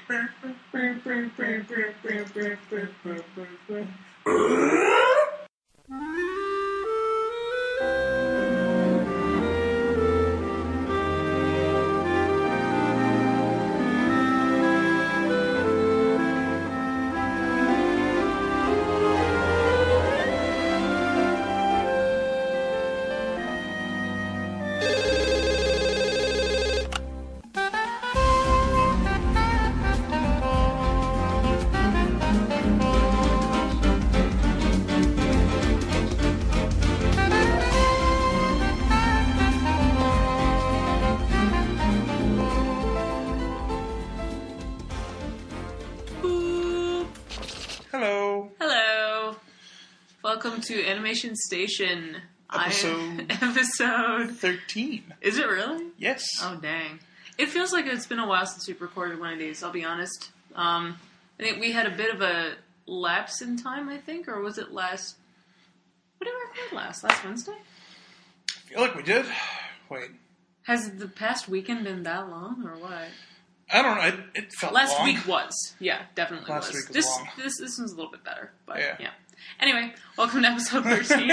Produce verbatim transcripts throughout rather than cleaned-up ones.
Hello. Hello. Welcome to Animation Station. Episode... I, episode... thirteen. Is it really? Yes. Oh, dang. It feels like it's been a while since we've recorded one of these, I'll be honest. Um, I think we had a bit of a lapse in time, I think, or was it last... What did we record last? Last Wednesday? I feel like we did. Wait. Has the past weekend been that long, or what? I don't know. It, it felt Last long. week was. Yeah, definitely Last was. week was this, long. This, this one's a little bit better, but Yeah. yeah. Anyway, welcome to episode thirteen.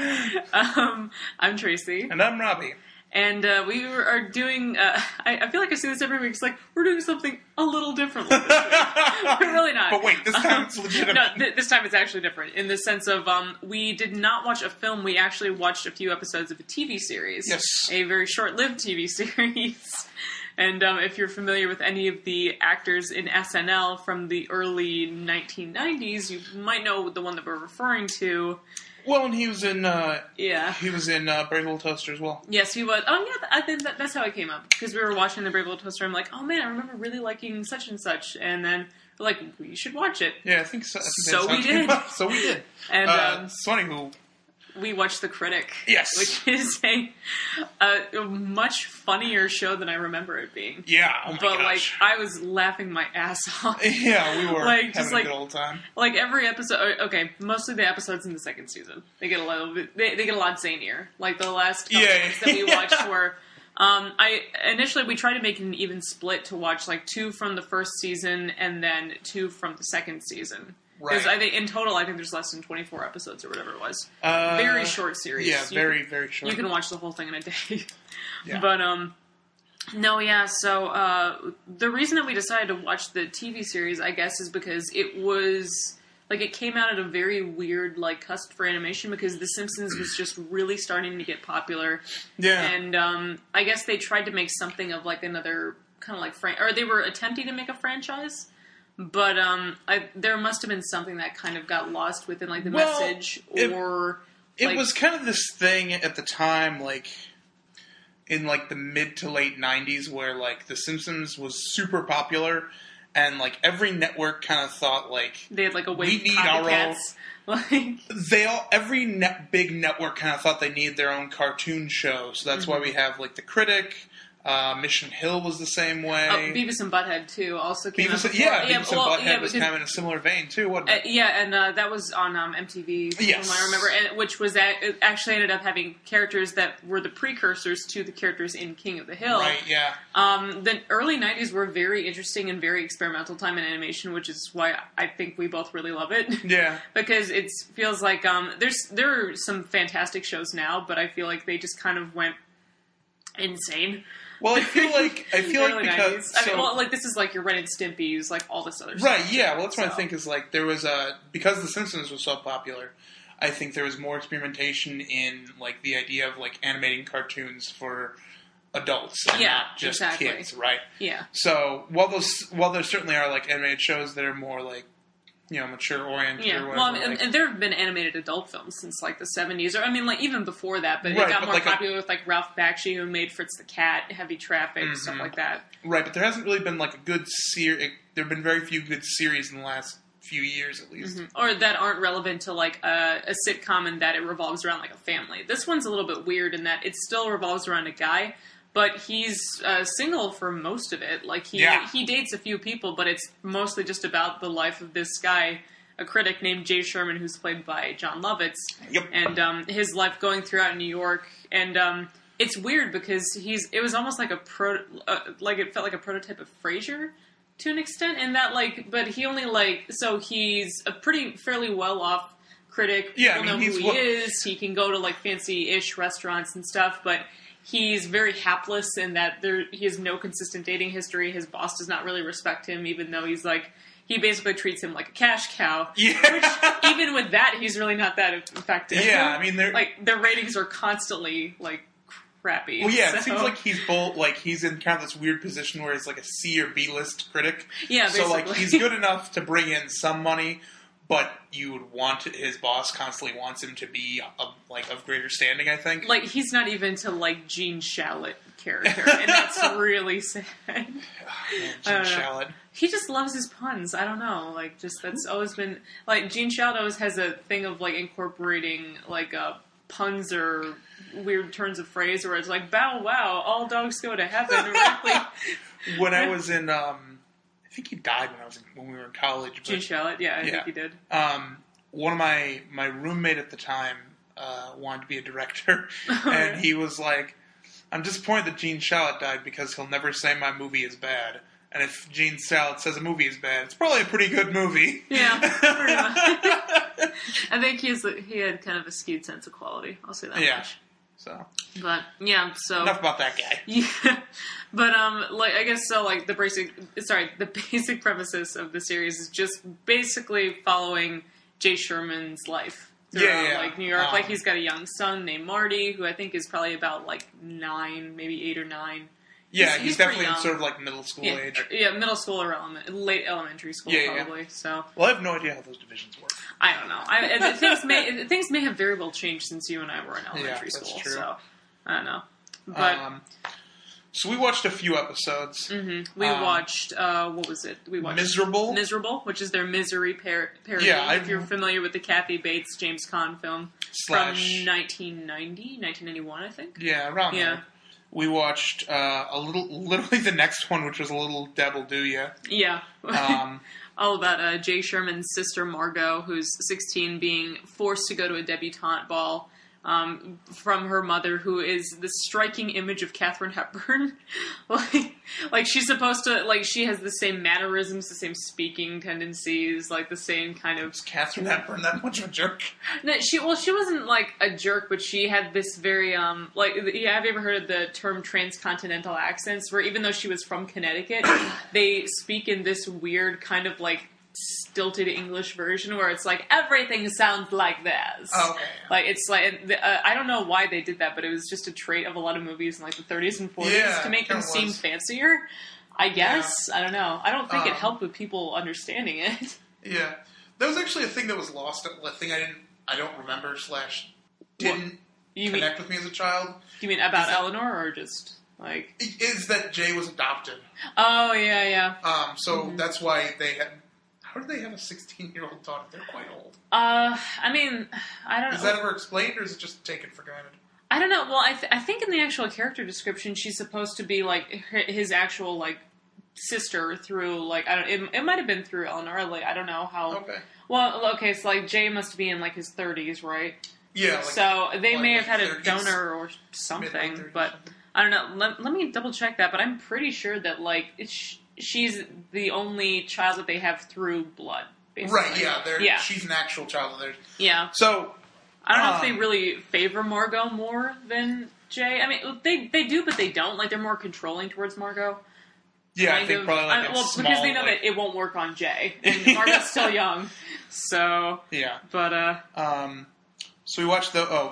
um, I'm Tracy. And I'm Robbie. And uh, we were, are doing, uh, I, I feel like I see this every week, it's like, we're doing something a little differently this week. We're really not. But wait, this time um, it's legitimate. No, th- this time it's actually different, in the sense of, um, we did not watch a film, we actually watched a few episodes of a T V series. Yes. A very short-lived T V series. And um, if you're familiar with any of the actors in S N L from the early nineteen nineties, you might know the one that we're referring to. Well, and he was in, uh... Yeah. He was in uh, Brave Little Toaster as well. Yes, he was. Oh, yeah, I think that, that's how it came up. Because we were watching The Brave Little Toaster, I'm like, oh man, I remember really liking such and such. And then we're like, we should watch it. Yeah, I think so. I think So that's how we it came did. up. So we did. And uh, um, it's funny who... we watched The Critic. Yes. Which is a, a, a much funnier show than I remember it being. Yeah, oh my But, gosh. like, I was laughing my ass off. Yeah, we were like, having just a like, good old time. Like, every episode... Okay, mostly the episodes in the second season. They get a little bit... They, they get a lot zanier. Like, the last couple Yeah, ones that we yeah. watched were... Um, I initially we tried to make an even split to watch like two from the first season and then two from the second season. Because Right. I think in total I think there's less than twenty-four episodes or whatever it was. Uh, Very short series. Yeah, You very, can- very short. You can watch the whole thing in a day. Yeah. But um, no, yeah. So uh, the reason that we decided to watch the T V series, I guess, is because it was. Like, it came out at a very weird, like, cusp for animation because The Simpsons was just really starting to get popular. Yeah. And, um, I guess they tried to make something of, like, another kind of, like, fran- or they were attempting to make a franchise. But, um, I, there must have been something that kind of got lost within, like, the Well, message it- or... It like, was kind of this thing at the time, like, in, like, the mid to late nineties where, like, The Simpsons was super popular. And, like, every network kind of thought, like... They had, like, a wave we of need our own... copycats. Like... They all... Every net, big network kind of thought they needed their own cartoon show. So that's Mm-hmm. why we have, like, The Critic. Uh, Mission Hill was the same way. Oh, Beavis and Butthead, too, also came Beavis out and, before. yeah, Beavis well, and Butthead yeah, was because- kind of in a similar vein, too, wasn't Uh, it? yeah, and uh, that was on um, M T V, Yes. from what I remember, and, which was a- it actually ended up having characters that were the precursors to the characters in King of the Hill. Right, yeah. Um, the early nineties were a very interesting and very experimental time in animation, which is why I think we both really love it. Yeah. Because it feels like um, there's there are some fantastic shows now, but I feel like they just kind of went insane. Well, I feel like... I feel like Early because... nineties. I mean, so- well, like, this is like your Ren and Stimpy's, like, all this other stuff. Right, yeah. Well, that's what So- I think is, like, there was a... Because The Simpsons was so popular, I think there was more experimentation in, like, the idea of, like, animating cartoons for adults and Yeah, not just exactly. kids, right? Yeah. So, while those... While there certainly are, like, animated shows that are more, like, you know, mature-oriented Yeah, or well, whatever, I mean, like, and, and there have been animated adult films since, like, the seventies, or, I mean, like, even before that, but it Right, got but more like a- popular with, like, Ralph Bakshi, who made Fritz the Cat, Heavy Traffic, Mm-hmm. stuff like that. right, but there hasn't really been, like, a good series... There have been very few good series in the last few years, at least. Mm-hmm. Or that aren't relevant to, like, a, a sitcom in that it revolves around, like, a family. This one's a little bit weird in that it still revolves around a guy, but he's uh, single for most of it. Like, he, Yeah. he dates a few people, but it's mostly just about the life of this guy, a critic named Jay Sherman, who's played by John Lovitz. Yep. And um, his life going throughout New York. And um, it's weird because he's it was almost like a pro, uh, like it felt like a prototype of Frasier. to an extent, in that, like, but he only, like, so he's a pretty, fairly well-off critic. Yeah, People I mean, know he's who he what- is. He can go to, like, fancy-ish restaurants and stuff, but he's very hapless in that there he has no consistent dating history. His boss does not really respect him, even though he's, like, he basically treats him like a cash cow. Yeah. Which, even with that, he's really not that effective. Yeah, I mean, they're... Like, their ratings are constantly, like, crappy. Well, yeah, so. it seems like he's both, like, he's in kind of this weird position where he's like a C or B list critic. Yeah, So, like, basically. he's good enough to bring in some money, but you would want to, his boss constantly wants him to be, of, like, of greater standing, I think. Like, he's not even to, like, Gene Shalit character, and that's really sad. Oh, man, I Gene don't know. Shalit. He just loves his puns. I don't know. Like, just, that's always been... Like, Gene Shalit always has a thing of, like, incorporating, like, uh, puns or weird turns of phrase where it's like, bow wow, all dogs go to heaven. Really? When I was in, um, I think he died when I was in, when we were in college. But, Gene Shalit, yeah, I Yeah. think he did. um, one of my, my roommate at the time uh, wanted to be a director, and he was like, I'm disappointed that Gene Shalit died because he'll never say my movie is bad. And if Gene Shalit says a movie is bad, it's probably a pretty good movie. Yeah, pretty much. I think he's he had kind of a skewed sense of quality. I'll say that Yeah. much. So, But yeah, so enough about that guy. yeah, but um, like I guess so. Like the basic, sorry, the basic premises of the series is just basically following Jay Sherman's life throughout, Yeah, yeah. like New York. Um, like he's got a young son named Marty, who I think is probably about like nine, maybe eight or nine. Yeah, He's- he's, he's pretty definitely in young. sort of like middle school Yeah, age. yeah, middle school or element, late elementary school, Yeah, yeah. probably. So. Well, I have no idea how those divisions work. I don't know. I, and things may things may have very well changed since you and I were in elementary that's school. true. So I don't know. But um, so we watched a few episodes. mhm. we um, watched uh, what was it? We watched Miserable. Miserable, which is their misery par- parody. Yeah, if I've- you're familiar with the Kathy Bates James Caan film Slash- from nineteen ninety, nineteen ninety-one, I think. Yeah, around Yeah. there. We watched uh, a little, literally the next one, which was a little Devil Do Ya. Yeah. Um, All about uh, Jay Sherman's sister Margot, who's sixteen, being forced to go to a debutante ball um, from her mother, who is the striking image of Katharine Hepburn. like, like she's supposed to, like she has the same mannerisms, the same speaking tendencies, like the same kind of. was Catherine Hepburn that much of a jerk? No, she well, she wasn't like a jerk, but she had this very um like. Yeah, have you ever heard of the term transcontinental accents? Where even though she was from Connecticut, they speak in this weird kind of like stilted English version where it's like everything sounds like this. Oh, okay. Like it's like uh, I don't know why they did that, but it was just a trait of a lot of movies in like the thirties and forties Yeah, to make them kinda seem was. fancier. I guess I don't know. I don't think it Um, helped with people understanding it. Yeah, that was actually a thing that was lost. A thing I didn't, I don't remember slash didn't You mean connect with me as a child. you mean about Is it- Eleanor or just like? Is that Jay was adopted? Oh yeah, yeah. Um, so Mm-hmm. that's why they had. How did they have a sixteen-year-old daughter? They're quite old. Uh, I mean, I don't Is know. that ever explained, or is it just taken for granted? I don't know. Well, I th- I think in the actual character description, she's supposed to be like her- his actual like sister through like I don't. It, it might have been through Eleanor. Like I don't know how. Okay. Well, okay, so like Jay must be in like his thirties, right? Yeah. Like, so they like, may like have had a thirties, donor or mid-late something, thirties or but something. I don't know. Let, let me double check that. But I'm pretty sure that like it's, she's the only child that they have through blood. Basically. Right. Yeah. They're, Yeah. She's an actual child of theirs. Yeah. So I don't know Um, if they really favor Margot more than Jay. I mean, they they do, but they don't. Like they're more controlling towards Margot. yeah, I Kind think of. probably like I- a well, small, because they know like- that it won't work on Jay. And Margot's still young, so. Yeah. But uh, Um, so we watched the oh,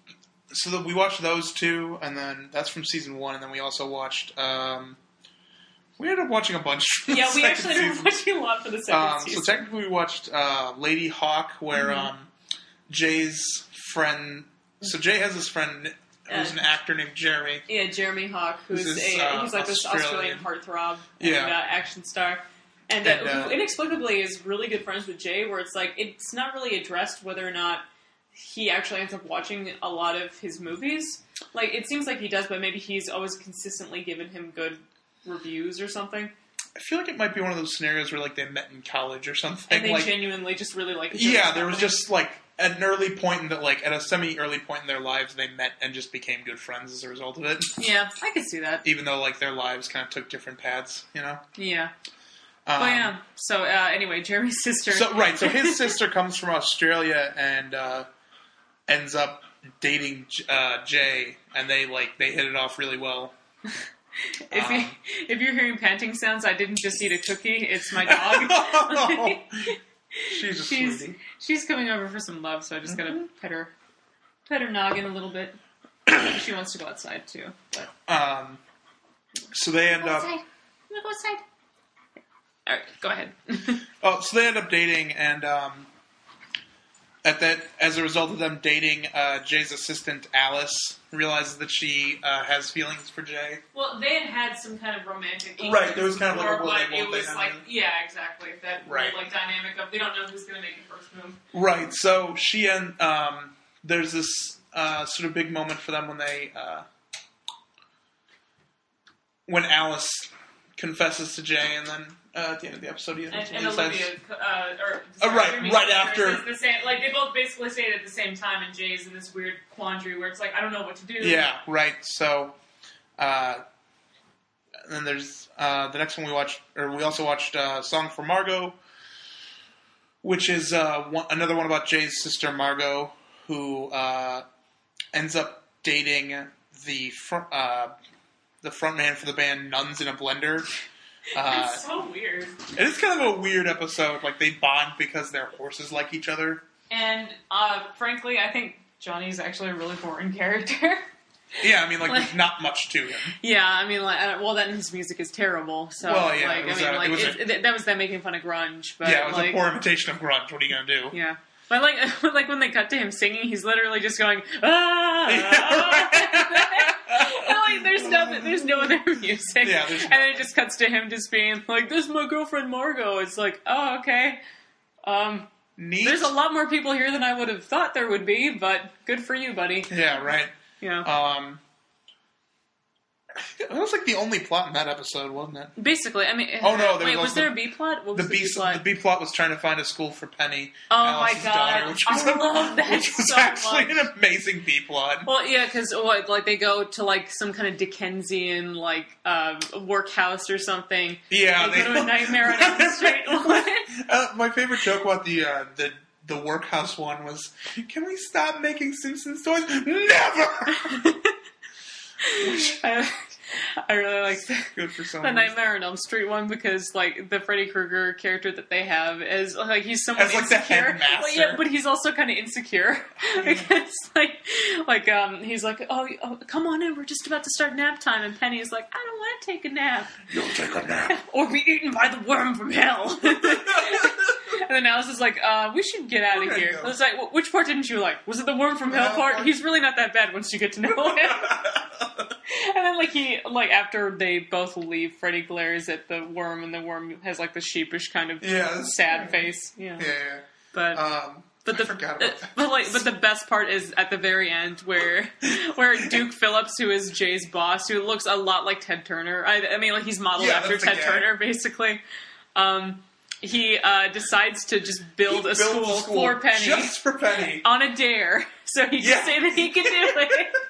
so the, we watched those two, and then that's from season one, and then we also watched. Um, we ended up watching a bunch. From yeah, the we second actually ended up season. watching a lot for the second Um, so season. technically, we watched uh, Lady Hawk, where Mhm. um, Jay's friend. So Jay has this friend who's Uh, an actor named Jeremy. yeah, Jeremy Hawk, who's Who's this, a uh, he's like this Australian- Australian heartthrob Yeah. and uh, action star. And, uh, And, uh, who inexplicably is really good friends with Jay, where it's like it's not really addressed whether or not he actually ends up watching a lot of his movies. Like it seems like he does, but maybe he's always consistently given him good reviews or something, I feel like it might be one of those scenarios where like they met in college or something. and they like, genuinely just really like. each other's yeah, there was company. just like at an early point in that, like at a semi-early point in their lives, they met and just became good friends as a result of it. Yeah, I could see that. Even though like their lives kind of took different paths, you know. Yeah, Um, but yeah, so uh, anyway, Jeremy's sister. So right, so his sister comes from Australia and uh, ends up dating uh, Jay, and they like they hit it off really well. If um, you if you're hearing panting sounds, I didn't just eat a cookie. It's my dog. Oh, she's a she's, sweetie. She's coming over for some love, so I just gotta mm-hmm. pet her, pet her noggin a little bit. She wants to go outside too. But. Um. So they end go up. Outside. I'm gonna go outside. All right, go ahead. Oh, so they end up dating, and um, at that, as a result of them dating, uh, Jay's assistant Alice realizes that she uh, has feelings for Jay. Well, they had had some kind of romantic, right? There was kind of like a but it was like, yeah, exactly that right. like dynamic of they don't know who's going to make the first move. Right. So she and um, there's this uh, sort of big moment for them when they uh, when Alice confesses to Jay, and then. Uh, at the end of the episode, he and, and Olivia, uh, or uh, right, right after, the same, like they both basically say it at the same time, and Jay's in this weird quandary where it's like I don't know what to do. Yeah, right. So, uh, and then there's uh, the next one we watched, or we also watched uh, "Song for Margot," which is uh, one, another one about Jay's sister Margot, who uh, ends up dating the fr- uh, the frontman for the band Nuns in a Blender. Uh, it's so weird. It is kind of a weird episode. Like, they bond because their horses like each other. And, uh, frankly, I think Johnny's actually a really boring character. Yeah, I mean, like, like, there's not much to him. Yeah, I mean, like, uh, well, then his music is terrible. So, well, yeah, like, I mean, a, like, it it, it, that was them making fun of grunge. But, yeah, it was like, a poor imitation of grunge. What are you going to do? Yeah. But, like, like, when they cut to him singing, he's literally just going, ah! ah. Like, there's no, there's no other music. Yeah, and then it just cuts to him just being like, "This is my girlfriend Margot." It's like, oh, okay. Um, Neat. There's a lot more people here than I would have thought there would be, but good for you, buddy. Yeah, right. Yeah. Um, it was like the only plot in that episode, wasn't it? Basically, I mean, oh no, there wait, was, was there a B plot? What was the, the B, B plot? The B plot was trying to find a school for Penny. Oh Alice's my god, daughter, which was I a, love that which was so actually much. an amazing B plot. Well, yeah, because like they go to like some kind of Dickensian like uh, workhouse or something. Yeah, they, they go to a Nightmare on Elm Street. uh, my favorite joke about the uh, the the workhouse one was, "Can we stop making Simpsons toys?" Never. I, I really like the, Good for some the Nightmare on Elm Street one because, like, the Freddy Krueger character that they have is, like, he's somewhat As, like, insecure. the headmaster. Well, yeah, but he's also kind of insecure. Because, like, like, um, he's like, oh, oh, come on in, we're just about to start nap time. And Penny's like, I don't want to take a nap. You'll take a nap. Or be eaten by the worm from hell. And then Alice is like, uh, we should get out of here. I was like, well, which part didn't you like? Was it the worm from hell part? He's really not that bad once you get to know him. And then, like, he, like, after they both leave, Freddy glares at the worm, and the worm has, like, the sheepish kind of yeah, sad yeah. face. Yeah. Yeah, yeah. But, um, but the, I forgot about that. But, like, but the best part is at the very end where, where Duke Phillips, who is Jay's boss, who looks a lot like Ted Turner. I, I mean, like, he's modeled yeah, after Ted Turner, basically. Um... He uh, decides to just build a school, a school for Penny. Just for Penny. On a dare. So he yeah. can say that he can do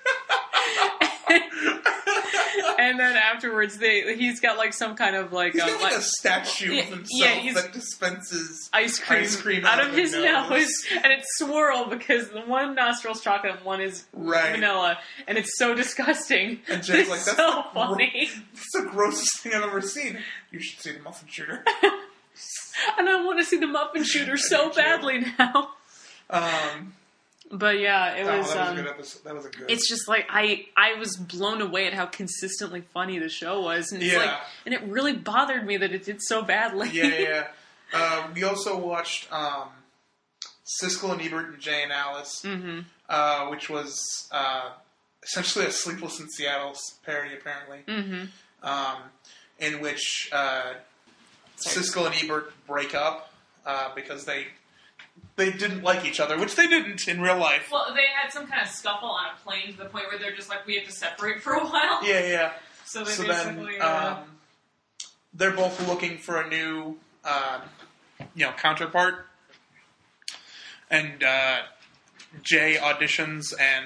it. And then afterwards, they he's got like some kind of like... He's um, got like, like a statue yeah, of himself yeah, he's, that dispenses ice cream, ice cream out, out of his nose. nose. And it's swirl because the one nostril's chocolate and one is right. vanilla. And it's so disgusting. And Jay's it's like, that's so the funny. Gro- that's the grossest thing I've ever seen. You should see the muffin shooter. And I want to see the muffin shooter so badly now. Um, but yeah, it oh, was. That was, um, a good episode. That was a good. It's just like I, I was blown away at how consistently funny the show was, and it's yeah. like, and it really bothered me that it did so badly. Yeah, yeah. uh, we also watched um, Siskel and Ebert and Jay and Alice, mm-hmm. uh, which was uh, essentially a Sleepless in Seattle parody, apparently, mm-hmm. um, in which. Uh, Siskel and Ebert break up uh, because they they didn't like each other, which they didn't in real life. Well, they had some kind of scuffle on a plane to the point where they're just like, we have to separate for a while. Yeah, yeah. So they so basically... then, uh, um, they're both looking for a new, uh, you know, counterpart. And uh, Jay auditions, and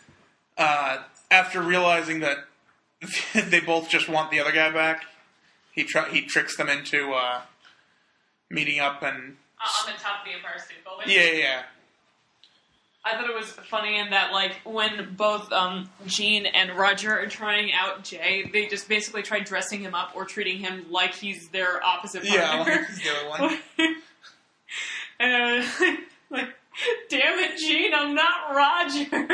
uh, after realizing that they both just want the other guy back, he try he tricks them into uh, meeting up and Uh, on the top of the Empire State Building. yeah, yeah. I thought it was funny in that, like, when both um, Gene and Roger are trying out Jay, they just basically try dressing him up or treating him like he's their opposite partner. Yeah, like he's the other one. And uh, like, damn it, Gene, I'm not Roger.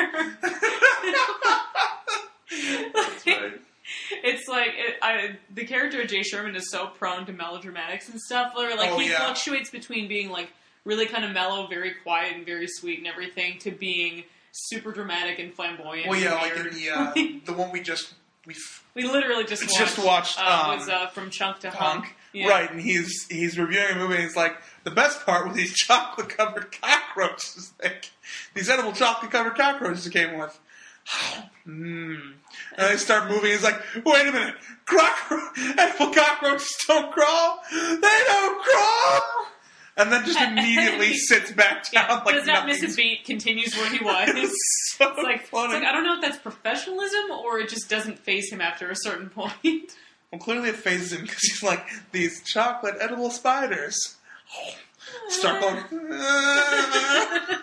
That's right. It's like it, I, the character of Jay Sherman is so prone to melodramatics and stuff. Where like Oh, he yeah. fluctuates between being like really kind of mellow, very quiet, and very sweet and everything, to being super dramatic and flamboyant. Well, yeah, and like weird. in the uh, the one we just we we literally just we watched, just watched, uh, um, was uh, From Chunk to Hunk, Hunk. Yeah. right? And he's he's reviewing a movie, and he's like, the best part was these chocolate covered cockroaches, like these edible chocolate covered cockroaches it came with. Mmm. And they start moving. He's like, wait a minute, Croc- edible cockroaches don't crawl. They don't crawl. And then just immediately sits back down. Yeah, like does not miss a nothing's- beat. Continues where he was. It's so It's like, funny. it's like I don't know if that's professionalism or it just doesn't faze him after a certain point. Well, clearly it phases him because he's like, these chocolate edible spiders. Start going. "Ah."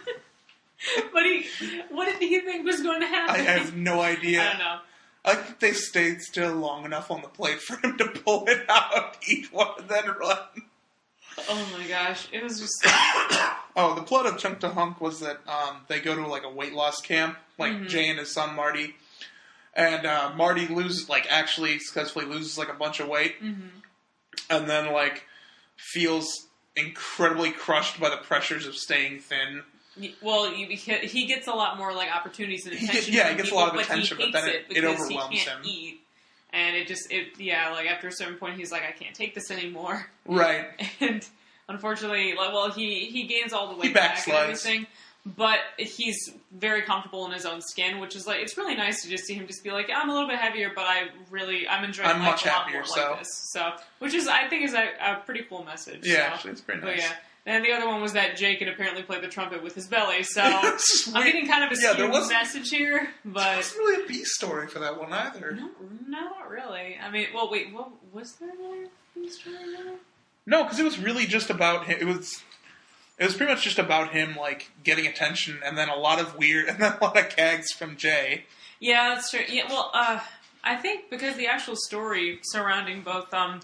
But he, what did he think was going to happen? I have no idea. I don't know. I think they stayed still long enough on the plate for him to pull it out, eat one, and then run. Oh my gosh, it was just. Oh, the plot of Chunk to Hunk was that um, they go to like a weight loss camp, like Mm-hmm. Jay and his son Marty, and uh, Marty loses, like actually successfully loses like a bunch of weight, Mm-hmm. and then like feels incredibly crushed by the pressures of staying thin. Well, you, he gets a lot more like opportunities and He attention. gets- yeah, from he gets a people, lot of but attention, he but hates then it it- it because overwhelms he can't him. eat, and it just it yeah like after a certain point he's like I can't take this anymore, Right. and unfortunately, like well he he gains all the weight He back and backslide. everything, but he's very comfortable in his own skin, which is like it's really nice to just see him just be like I'm a little bit heavier, but I really I'm enjoying I'm life much a lot happier, more so. like this. So which is I think is a, a pretty cool message. Yeah, so. actually, it's pretty But nice. yeah. And the other one was that Jay could apparently play the trumpet with his belly, so It's I'm weird. getting kind of a Yeah, skewed there wasn't- message here, There but wasn't really a B story for that one either. no, no, not really. I mean, well, wait, what was there another story there? No, because it was really just about him. It was, it was pretty much just about him like getting attention, and then a lot of weird, and then a lot of gags from Jay. Yeah, that's true. Yeah, well, uh, I think because the actual story surrounding both, um,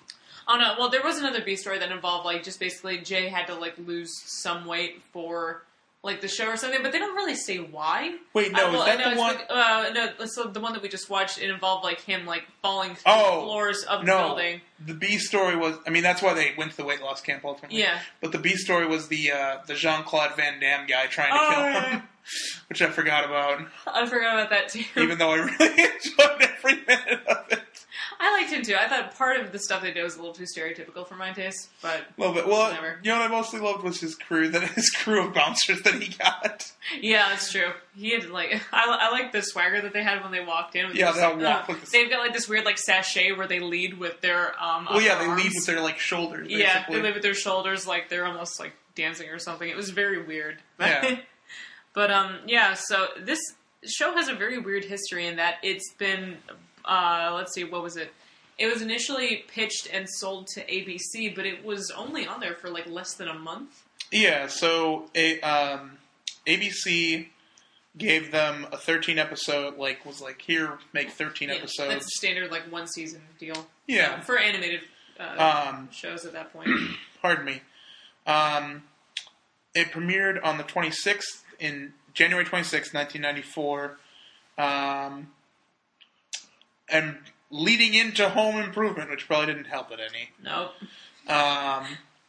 oh no, well, there was another B story that involved like just basically Jay had to like lose some weight for like the show or something, but they don't really say why. Wait, no, Uh, well, is that no, the it's one? like, uh, no, so the one that we just watched, it involved like him like falling through Oh, the floors of the no, building. the B story was. I mean, that's why they went to the weight loss camp ultimately. Yeah. But the B story was the uh, the Jean Claude Van Damme guy trying to Oh, kill yeah. him, which I forgot about. I forgot about that too. Even though I really enjoyed every minute of it. I liked him too. I thought part of the stuff they did was a little too stereotypical for my taste, but A little bit. Well, Whatever. you know what I mostly loved was his crew. That his crew of bouncers that he got. yeah, that's true. He had like I, I like the swagger that they had when they walked in. It was Yeah, just they all like, walk uh, like this- They've got like this weird like sachet where they lead with their um. Well, yeah, upper they lead arms. with their like shoulders. Basically. Yeah, they lead with their shoulders like they're almost like dancing or something. It was very weird. Yeah. But um, yeah. So this show has a very weird history in that it's been uh, let's see, what was it? It was initially pitched and sold to A B C, but it was only on there for like less than a month. Yeah, so a, um, A B C gave them a thirteen episode, like, was like, here, make thirteen Yeah, episodes. That's a standard like one season deal. Yeah. Uh, for animated uh, Um, shows at that point. pardon me. Um, it premiered on the twenty-sixth, in January twenty-sixth, nineteen ninety-four. Um, and leading into Home Improvement, which probably didn't help it any. Nope. Um,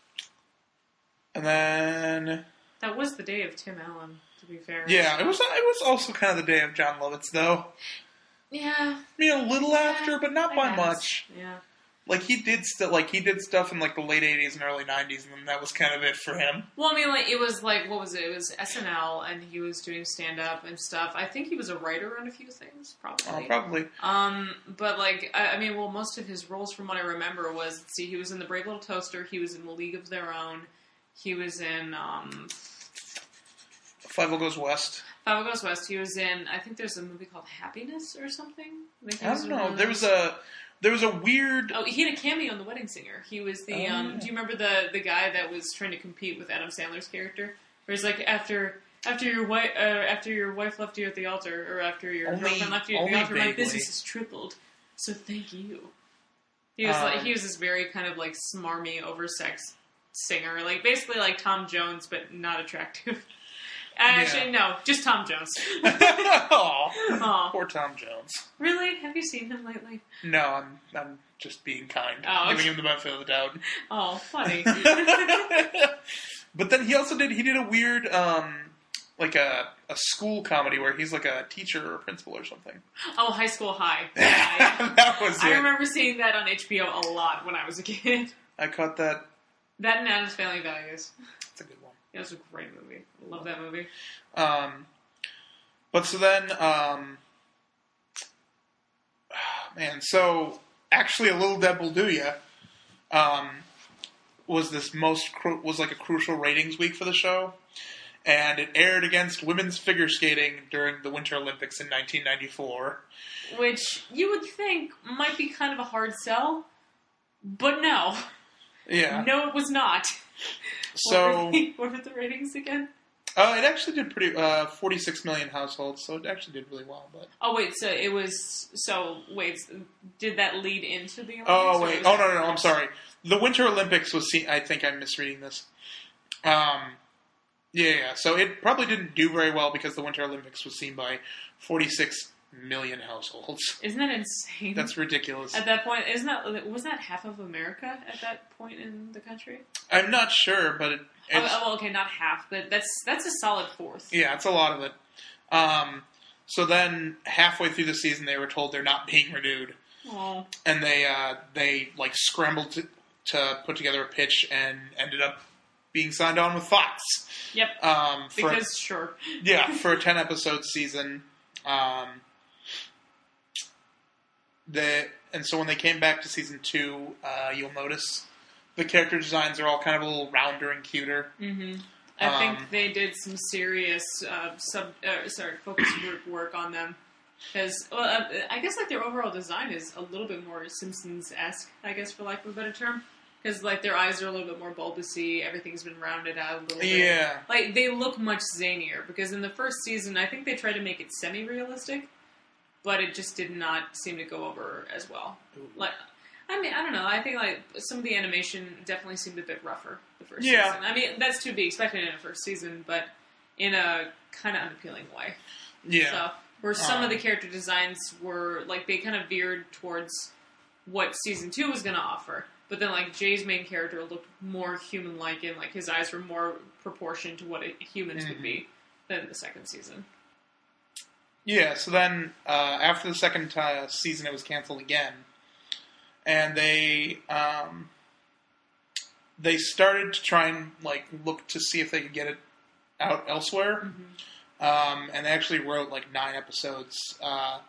and then... That was the day of Tim Allen, to be fair. Yeah, it was it was also kind of the day of John Lovitz, though. Yeah. I mean, a little after, but not I by guess. much. Yeah. Like he did stuff, like he did stuff in like the late eighties and early nineties, and then that was kind of it for him. Well, I mean, like, it was like, what was it? It was S N L, and he was doing stand-up and stuff. I think he was a writer on a few things, probably. Oh, probably. Um, but, like, I, I mean, well, most of his roles, from what I remember, was, see, he was in The Brave Little Toaster, he was in The League of Their Own, he was in, um... Five Goes West. Five Goes West, he was in, I think there's a movie called Happiness or something? I, think he I was don't in one know. of There those. was a There was a weird... Oh, he had a cameo in The Wedding Singer. He was the... Oh, um, yeah. Do you remember the, the guy that was trying to compete with Adam Sandler's character? Where he's like, after after your wife uh, after your wife left you at the altar, or after your Only- girlfriend left you at the only altar, my vaguely. business has tripled. So thank you. He was Um, like he was this very kind of like smarmy, oversexed singer, like basically like Tom Jones, but not attractive. Actually, no, just Tom Jones. Aw, Aw. poor Tom Jones. Really? Have you seen him lately? No, I'm I'm just being kind, Oh, okay. giving him the benefit of the doubt. Oh, funny. But then he also did he did a weird um like a a school comedy where he's like a teacher or a principal or something. Oh, High School High. Yeah, yeah. That was I it. remember seeing that on H B O a lot when I was a kid. I caught that. That and Addams Family Values. It's a good one. It was a great movie. I love that movie. Um, but so then, um, man, so actually, A Little Dead Will Do Ya, um, was this most cru- was like a crucial ratings week for the show, and it aired against women's figure skating during the Winter Olympics in nineteen ninety-four. Which you would think might be kind of a hard sell, but no. Yeah. No, it was not. So, What were the, what were the ratings again? uh, it actually did pretty uh, forty-six million households, so it actually did really well. But Oh, wait, so it was... So, wait, did that lead into the Olympics? oh or wait, was oh it- no, no, no, I'm sorry. The Winter Olympics was seen. I think I'm misreading this. Um, yeah, yeah. So it probably didn't do very well because the Winter Olympics was seen by forty-six million households. Isn't that insane? That's ridiculous. At that point, isn't that... Was that half of America at that point in the country? I'm not sure, but it, Oh, it's, oh, well, okay, not half, but that's that's a solid fourth. yeah, it's a lot of it. Um, so then halfway through the season, they were told they're not being renewed, Oh. and they uh, they like scrambled to, to put together a pitch and ended up being signed on with Fox. Yep. Um, for, Because, sure. yeah, for a ten episode season. Um, the and so when they came back to season two, uh, you'll notice the character designs are all kind of a little rounder and cuter. Mm-hmm. I Um, think they did some serious uh, sub, uh, sorry, focus group work on them. Because, well, uh, I guess, like, their overall design is a little bit more Simpsons-esque, I guess, for lack of a better term. Because, like, their eyes are a little bit more bulbousy, everything's been rounded out a little bit. Yeah. Like, they look much zanier, because in the first season, I think they tried to make it semi-realistic, but it just did not seem to go over as well. Like, I mean, I don't know, I think, like, some of the animation definitely seemed a bit rougher the first Yeah. season. I mean, that's to be expected in a first season, but in a kind of unappealing way. Yeah. So, where some Um, of the character designs were, like, they kind of veered towards what season two was going to offer. But then, like, Jay's main character looked more human-like, and, like, his eyes were more proportioned to what a humans would Mhm. be than the second season. Yeah, so then uh, after the second uh, season, it was canceled again, and they um, they started to try and like look to see if they could get it out elsewhere, Mm-hmm. um, and they actually wrote like nine episodes, uh,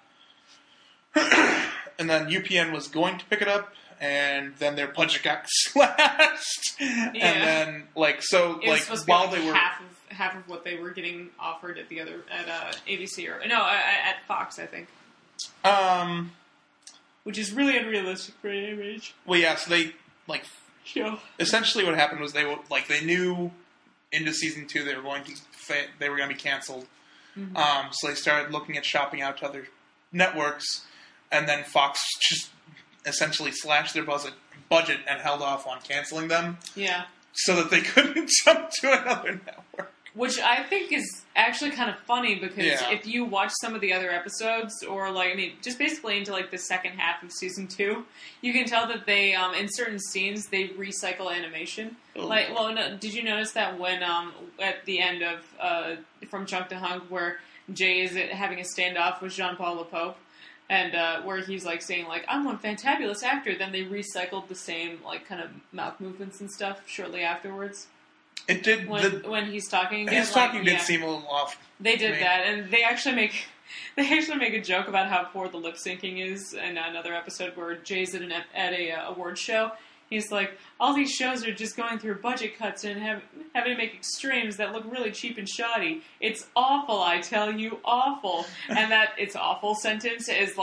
and then U P N was going to pick it up, and then their budget got slashed, and then like so It was like supposed to be, while like, they were half of half of what they were getting offered at the other at uh, A B C or no at, at Fox, I think, um which is really unrealistic for an image well yeah so they like show. essentially what happened was they were like they knew into season two they were going to fa- they were going to be canceled, Mm-hmm. um, so they started looking at shopping out to other networks, and then Fox just essentially slashed their budget budget and held off on canceling them Yeah. so that they couldn't jump to another network. Which I think is actually kind of funny because Yeah. if you watch some of the other episodes, or like I mean, just basically into like the second half of season two, you can tell that they, um, in certain scenes, they recycle animation. Oh. Like, well, no, did you notice that when um, at the end of uh, From Chunk to Hunk, where Jay is having a standoff with Jean-Paul Lepope, and uh, where he's like saying like I'm one fantabulous actor, then they recycled the same like kind of mouth movements and stuff shortly afterwards. It did When, the when he's talking again, his like, talking did yeah. seem a little off. They did me. that, and they actually make they actually make a joke about how poor the lip syncing is in another episode where Jay's at an ep- at a uh, award show. He's like, all these shows are just going through budget cuts and have, having to make extremes that look really cheap and shoddy. It's awful, I tell you, awful. And that "it's awful" sentence is like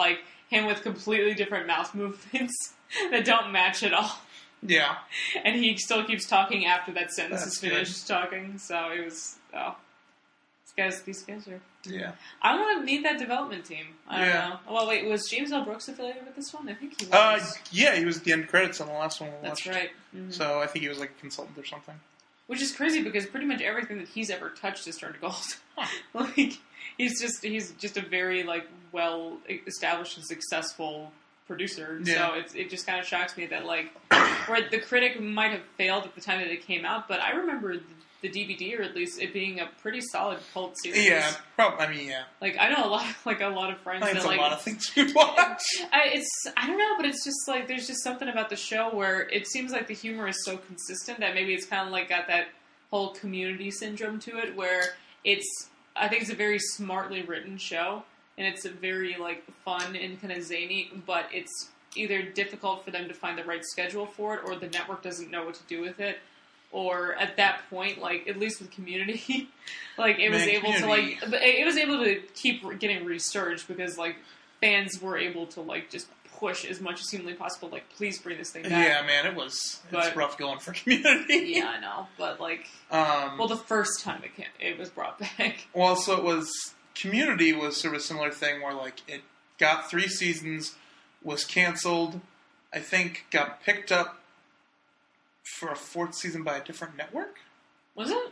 him with completely different mouth movements that don't match at all. Yeah. And he still keeps talking after that sentence That's is finished good. talking. So it was, oh. These guys, these guys are... Yeah. I want to meet that development team. I don't yeah. know. Well, wait, was James L. Brooks affiliated with this one? I think he was. Uh, yeah, he was the end credits on the last one we That's watched. right. Mm-hmm. So I think he was like a consultant or something. Which is crazy because pretty much everything that he's ever touched has turned to gold. Huh. Like, he's just, he's just a very, like, well established and successful producer. Yeah. So it's, it just kind of shocks me that, like, where the critic might have failed at the time that it came out, but I remember the, the D V D, or at least it being a pretty solid cult series. Yeah, probably. I mean, yeah. Like, I know a lot, like a lot of friends I think that it's like a lot of things we watch. I, it's I don't know, but it's just like there's just something about the show where it seems like the humor is so consistent that maybe it's kind of like got that whole Community syndrome to it, where it's I think it's a very smartly written show, and it's a very like fun and kind of zany, but it's either difficult for them to find the right schedule for it, or the network doesn't know what to do with it. Or at that point, like at least with Community, like it was Man, able Community. to like it was able to keep getting resurged because like fans were able to like just push as much as humanly possible. Like, please bring this thing back. Yeah, man, it was But- it's rough going for Community. Yeah, I know, but like, Um, well, the first time it came, it was brought back. Well, so it was Community was sort of a similar thing where like it got three seasons, was canceled, I think got picked up for a fourth season by a different network. Was it?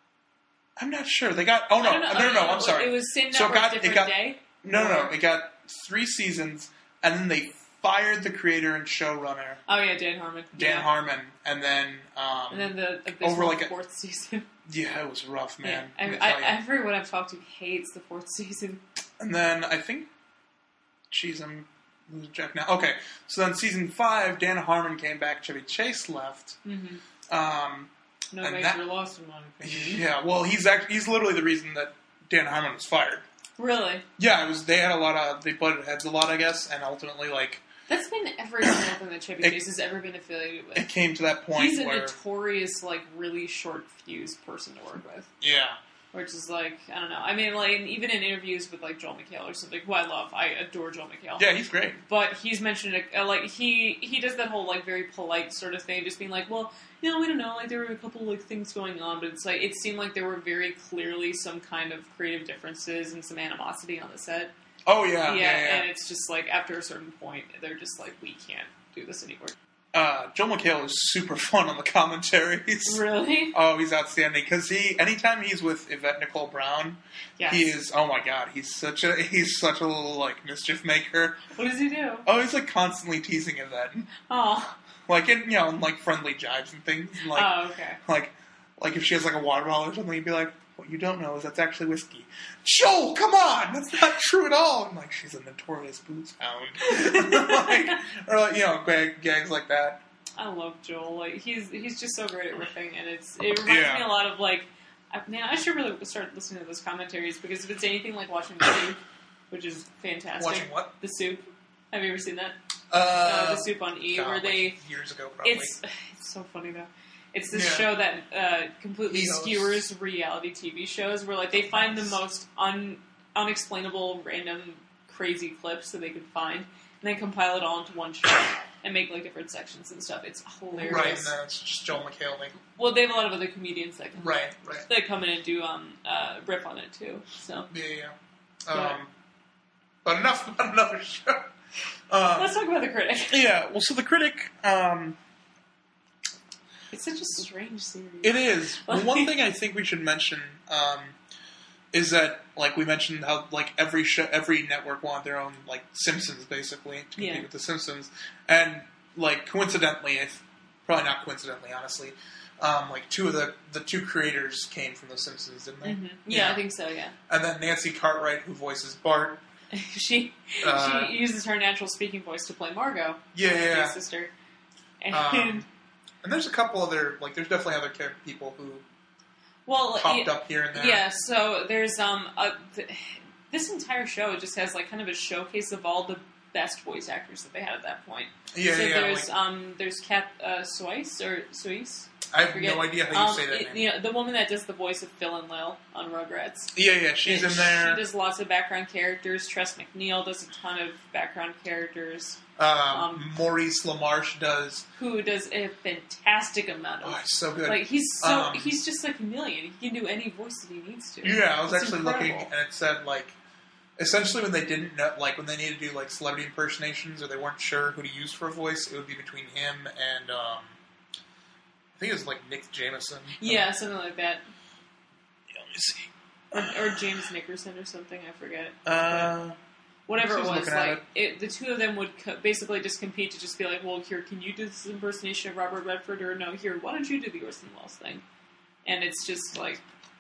I'm not sure. They got oh no I don't no know. no, no, Oh, I'm sorry. It was same So it network, got- it different got- day. No, no, no. Or- It got three seasons, and then they fired the creator and showrunner Oh yeah, Dan Harmon. Dan yeah. Harmon, and then um, And then the abysmal over, like, a- fourth season. yeah, it was rough, man. Yeah. let me I, tell you. I, everyone I've talked to hates the fourth season. And then I think, geez, I'm losing track now. Okay, so then season five, Dan Harmon came back, Chevy Chase left. Mm-hmm. Um, No And major that- loss in my opinion. yeah, well, he's actually he's literally the reason that Dan Harmon was fired. Really? Yeah, it was. They had a lot of they butted heads a lot, I guess, and ultimately, like, That's been every single thing that Chevy It- Chase has ever been affiliated with. it came to that point He's a where notorious, like, really short fuse person to work with. yeah, Which is like, I don't know. I mean, like, even in interviews with, like, Joel McHale or something, who I love. I adore Joel McHale. yeah, he's great. But he's mentioned, it, uh, like, he he does that whole, like, very polite sort of thing, just being like, well, you know, we don't know, like, there were a couple, like, things going on, but it's like, it seemed like there were very clearly some kind of creative differences and some animosity on the set. Oh yeah, yeah, yeah, yeah. and it's just like, after a certain point, they're just like, we can't do this anymore. Uh, Joel McHale is super fun on the commentaries. Really? Oh, he's outstanding because he anytime he's with Yvette Nicole Brown, Yes. he is. Oh my god, he's such a he's such a little like mischief maker. What does he do? Oh, he's like constantly teasing Yvette, Oh. like in you know in, like friendly jibes and things. And, like Oh, okay. like like if she has like a water bottle or something, he'd be like, "What you don't know is that's actually whiskey." Joel, come on, that's not true at all. I'm like, she's a notorious booze hound, like, or like, you know gag, gags like that. I love Joel. Like he's he's just so great at riffing, and it's it reminds Yeah. me a lot of like, I, man, I should really start listening to those commentaries because if it's anything like watching The Soup, which is fantastic. Watching what? The Soup. Have you ever seen that? Uh, Uh, the Soup on E, God, where like they years ago probably. it's it's so funny though. It's this Yeah. show that uh, completely He hosts. skewers reality T V shows, where like they find the most un unexplainable, random, crazy clips that they could find, and then compile it all into one show and make like different sections and stuff. It's hilarious. Right, and then it's just Joel McHale. Like, Well, they have a lot of other comedians that come right, right. that come in and do um uh, riff on it too. So Yeah, yeah. Yeah. Um, but enough about another show. Um, let's talk about The Critic. yeah, well, so The Critic, um, It's such a strange series. it is. Well, one thing I think we should mention um, is that, like, we mentioned how, like, every show, every network wanted their own, like, Simpsons, basically, to compete Yeah. with The Simpsons. And, like, coincidentally, if, probably not coincidentally, honestly, um, like, two of the, the two creators came from The Simpsons, didn't they? Mhm. Yeah, I think so. Yeah, And then Nancy Cartwright, who voices Bart. she Uh, she uses her natural speaking voice to play Margot, Yeah, yeah, her yeah. sister. And Um, and there's a couple other, like, there's definitely other char- people who well, popped y- up here and there. yeah. So there's um a, th- this entire show just has like kind of a showcase of all the best voice actors that they had at that point. Yeah, so yeah, there's like, um there's Kat uh, Suisse or Suisse. I have forget. no idea how you um, say that it, name. You know, the woman that does the voice of Phil and Lil on Rugrats. Yeah, yeah, she's And in there. She does lots of background characters. Tress MacNeille does a ton of background characters. Um, um, Maurice LaMarche does. Who does a fantastic amount of. Oh, he's so good. Like he's so Um, he's just like a million. He can do any voice that he needs to. Yeah, I was It's actually incredible. looking, and it said like, essentially when they didn't know, like when they needed to do like celebrity impersonations or they weren't sure who to use for a voice, it would be between him and um, I think it was like Nick Jameson. Yeah, something like that. Yeah, let me see. Or, or James Nickerson or something. I forget. Uh, Whatever it She's was, looking at like it, the two of them would co- basically just compete to just be like, well, here, can you do this impersonation of Robert Redford, or no, here, why don't you do the Orson Welles thing? And it's just like,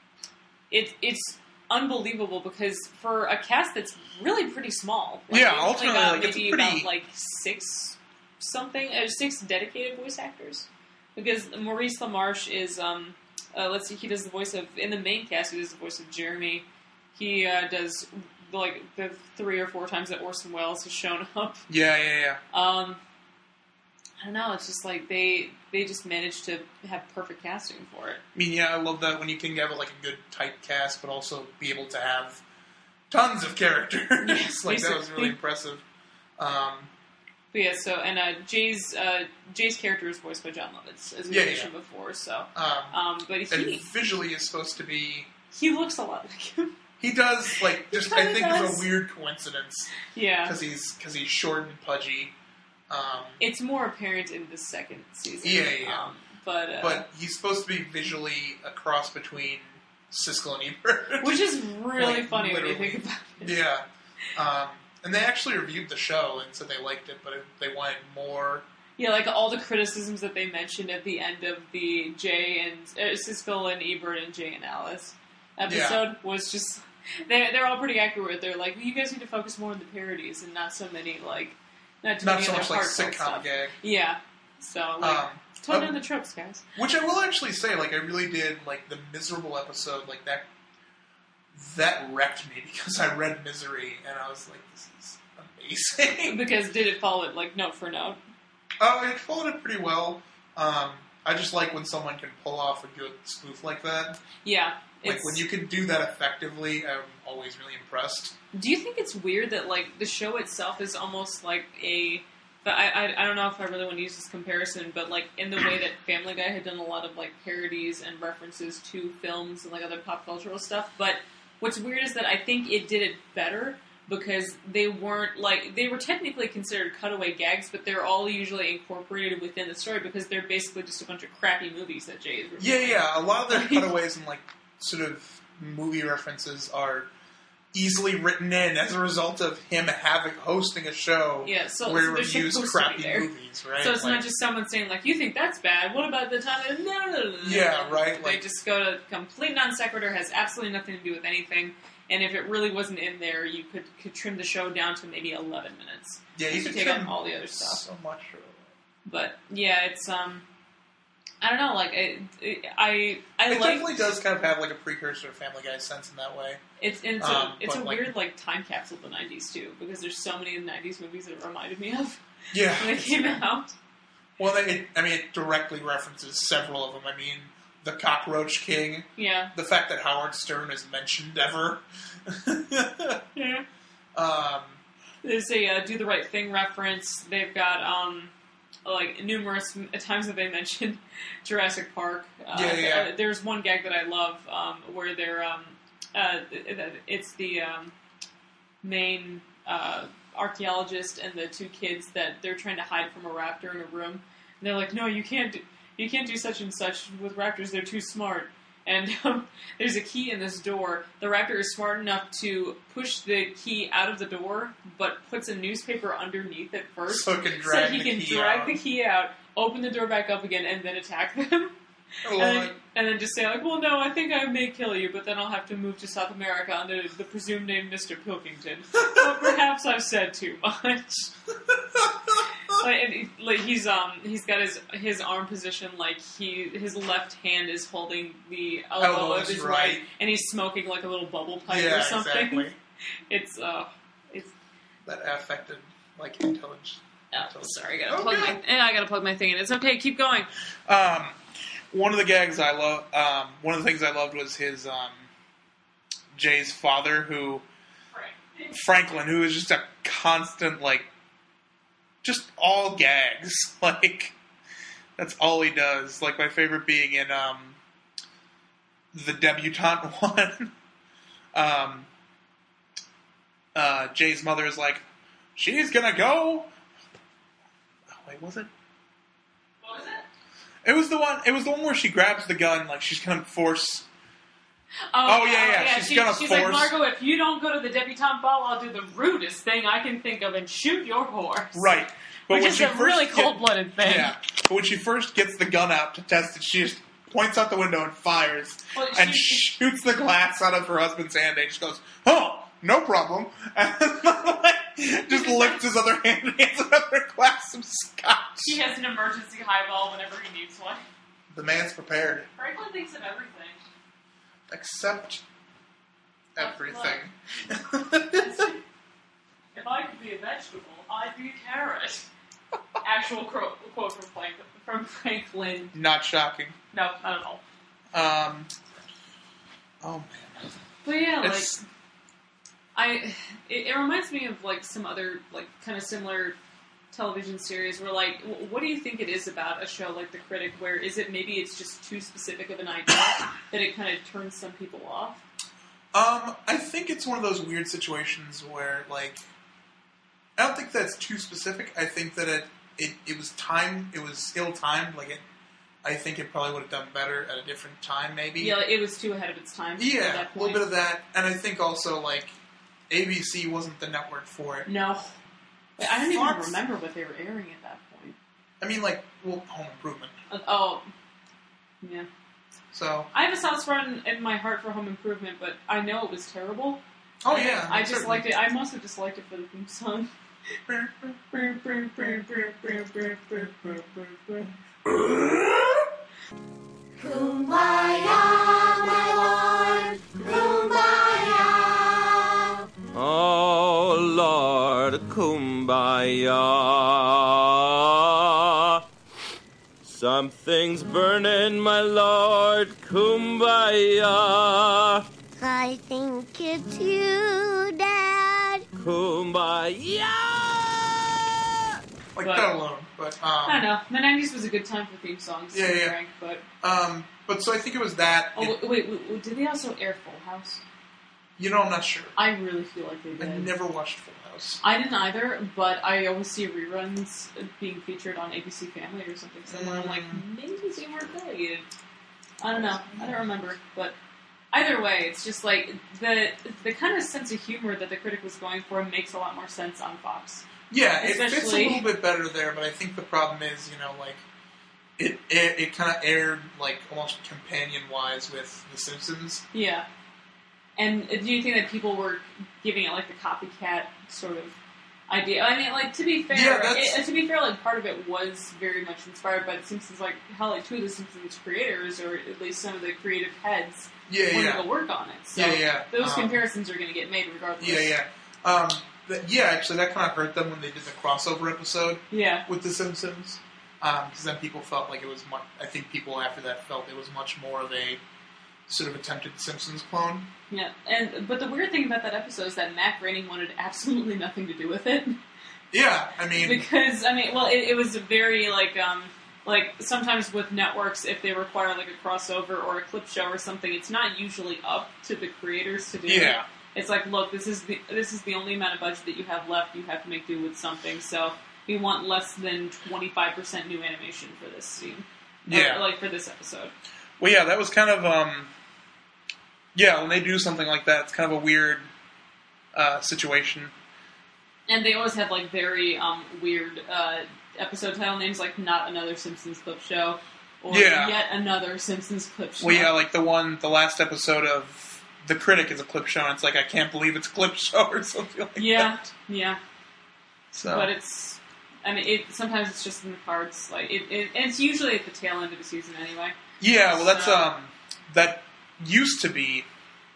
it it's unbelievable because for a cast that's really pretty small, like, Yeah, they've only ultimately, got like, it's maybe pretty- about like six something, uh, six dedicated voice actors, because Maurice LaMarche is, um, uh, let's see, he does the voice of in the main cast, he does the voice of Jeremy. He uh, does. Like the three or four times that Orson Welles has shown up. yeah, yeah, yeah. Um, I don't know. It's just like they they just managed to have perfect casting for it. I mean, yeah, I love that when you can have like a good tight cast, but also be able to have tons of characters. Yes, like that was basically. really impressive. Um, But yeah, so and uh, Jay's uh, Jay's character is voiced by John Lovitz, as we Yeah, mentioned yeah. before. So, um, um, but and he visually is supposed to be. he looks a lot like him. He does like just. I kinda think it's does. a weird coincidence Yeah, because he's because he's short and pudgy. Um, it's more apparent in the second season. Yeah, yeah. Um, but uh, but he's supposed to be visually a cross between Siskel and Ebert, which is really Like, funny when you literally. think about it. yeah. Um, and they actually reviewed the show and said they liked it, but it, they wanted more. Yeah, like all the criticisms that they mentioned at the end of the Jay and uh, Siskel and Ebert and Jay and Alice episode was just they they're all pretty accurate. They're like, you guys need to focus more on the parodies and not so many like not too Not many so other much like heartfelt sitcom stuff. gag. Yeah, so like Um, tone um, down the tropes, guys. Which I will actually say, like, I really did, like, the Miserable episode, like, that that wrecked me because I read Misery, and I was like, this is amazing. Because did it follow it like note for note? Oh, it followed it pretty well. Um, I just like when someone can pull off a good spoof like that. Yeah. Like, It's, when you can do that effectively, I'm always really impressed. do you think it's weird that like the show itself is almost like a but I, I I don't know if I really want to use this comparison, but like in the way that Family Guy had done a lot of like parodies and references to films and like other pop cultural stuff. But what's weird is that I think it did it better because they weren't like they were technically considered cutaway gags, but they're all usually incorporated within the story because they're basically just a bunch of crappy movies that Jay is Yeah, reviewing. yeah. A lot of their cutaways and, like, sort of movie references are easily written in as a result of him having hosting a show Yeah, so, where so he they're reviews supposed to be crappy there. movies, right? So it's Like, not just someone saying like, "You think that's bad? What about the time?" No, no, no, no. Yeah, right, They like- just go to complete non sequitur, has absolutely nothing to do with anything. And if it really wasn't in there, you could, could trim the show down to maybe eleven minutes. yeah, you Just can to take out trim all the other stuff. so much. But yeah, it's um, I don't know. Like it, it, I, I It like definitely does kind of have like a precursor to Family Guy sense in that way. it's it's um, a it's a but, like- weird like time capsule of the nineties too, because there's so many nineties movies that it reminded me of Yeah. when they came out. Well, it, I mean, it directly references several of them. I mean, the Cockroach King, Yeah, the fact that Howard Stern is mentioned ever. yeah. um, There's a uh, Do the Right Thing reference. They've got um, like numerous m- times that they mention Jurassic Park. Uh, Yeah, yeah. uh, there's one gag that I love um, where they're um, uh, th- th- it's the um, main uh, archaeologist and the two kids that they're trying to hide from a raptor in a room. And they're like, "No, you can't. Do, you can't do such and such with raptors. They're too smart." And um, there's a key in this door. The raptor is smart enough to push the key out of the door, but puts a newspaper underneath it first, so it can drag so he the can key drag out. the key out, open the door back up again, and then attack them. I And love then, it. and then just say like, "Well, no, I think I may kill you, but then I'll have to move to South America under the presumed name Mister Pilkington. But perhaps I've said too much." Like, and he, like he's um he's got his his arm position like he his left hand is holding the elbow Elbow of is his right. right. and he's smoking like a little bubble pipe Yeah, or something. exactly. It's uh it's That affected, like, intelligence. oh, sorry, I gotta Oh, plug no. my eh, I gotta plug my thing in. It's okay, keep going. Um, one of the gags I love, um, one of the things I loved was his um, Jay's father, who Frank. Franklin, who is just a constant like, just all gags. Like that's all he does. Like my favorite being in um, the debutante one. um, uh, Jay's mother is like, she's gonna go. Oh, wait, was it? What was it? It was the one. It was the one where she grabs the gun, like she's gonna force. Oh, Oh, yeah, yeah, yeah. she's She- gonna she's force- like, Margot, if you don't go to the debutante ball, I'll do the rudest thing I can think of and shoot your horse. Right, but Which when is she a first really get- cold-blooded thing. Yeah, but when she first gets the gun out to test it, she just points out the window and fires, Well, and she- shoots the glass out of her husband's hand. And he just goes, "Oh, no problem," and like, just lifts his other hand and hands another glass of scotch. He has an emergency highball whenever he needs one. The man's prepared, Franklin thinks of everything. except everything. If I could be a vegetable, I'd be a carrot. Actual quote, quote from, Frank, from Franklin. Not shocking. No, not at all. Um. Oh man. But yeah, like It's- I, it, it reminds me of like some other like kind of similar television series where like, w- what do you think it is about a show like The Critic? Where is it maybe it's just too specific of an idea that it kind of turns some people off? Um, I think it's one of those weird situations where, like, I don't think that's too specific. I think that it it, it was time, it was ill-timed. Like, it, I think it probably would have done better at a different time, maybe. Yeah, like, it was too ahead of its time. at Yeah, that a little point. bit of that. And I think also, like, A B C wasn't the network for it. No, Wait, I don't even Fox- remember what they were airing at that point. I mean, like, well, Home Improvement. Uh, oh, yeah. So, I have a soft spot in, in my heart for Home Improvement, but I know it was terrible. oh I- yeah. I just certainly. liked it. I mostly just liked it for the theme song. Kumbaya, my lord, kumbaya. Oh, Lord, kumbaya. Something's burning, my Lord, kumbaya. I think it's you, Dad. Kumbaya. Like, But- that alone. But, um... I don't know. The nineties was a good time for theme songs. Yeah, to be yeah. frank, but Um, but so I think it was that. oh It- wait, wait, wait, did they also air Full House? you know, I'm not sure. I really feel like they I did. never watched Full House. I didn't either, but I always see reruns being featured on A B C Family or something similar. I'm like, Mm. maybe they weren't great. I don't know. I don't remember, but either way, it's just like the the kind of sense of humor that The Critic was going for makes a lot more sense on Fox. Yeah, it fits a Especially- little bit better there, but I think the problem is, you know, like, it it, it kind of aired, like, almost companion-wise with The Simpsons. Yeah. And do you think that people were giving it like the copycat sort of idea? I mean, like to be fair, Yeah, that's- it, to be fair, like part of it was very much inspired by The Simpsons. Like hell, like two of The Simpsons creators, or at least some of the creative heads, Yeah, wanted yeah. to work on it. So Yeah, yeah. those Um, comparisons are going to get made regardless. Yeah, yeah. Um, th- yeah, actually, that kind of hurt them when they did the crossover episode Yeah. with The Simpsons. Because then people felt like it was much... I think people after that felt it was much more of a sort of attempted Simpsons clone. Yeah, and but the weird thing about that episode is that Matt Groening wanted absolutely nothing to do with it. Yeah, I mean... Because I mean, well, it, it was a very like um like sometimes with networks, if they require like a crossover or a clip show or something, it's not usually up to the creators to do. Yeah. It's like, look, this is the this is the only amount of budget that you have left. You have to make do with something. So we want less than twenty five percent new animation for this scene. Or, Yeah. like for this episode. Well, yeah, that was kind of... um Yeah, when they do something like that, it's kind of a weird uh, situation. And they always have like very um, weird uh, episode title names, like "Not Another Simpsons Clip Show" or Yeah. "Yet Another Simpsons Clip Show." Well, yeah, like the one, the last episode of The Critic is a clip show, and it's like, I can't believe it's a clip show, or something like yeah, that. yeah. So, But it's, I mean, it sometimes it's just in the cards. Like it, it, and it's usually at the tail end of the season anyway. yeah, well, that's, So- um, that used to be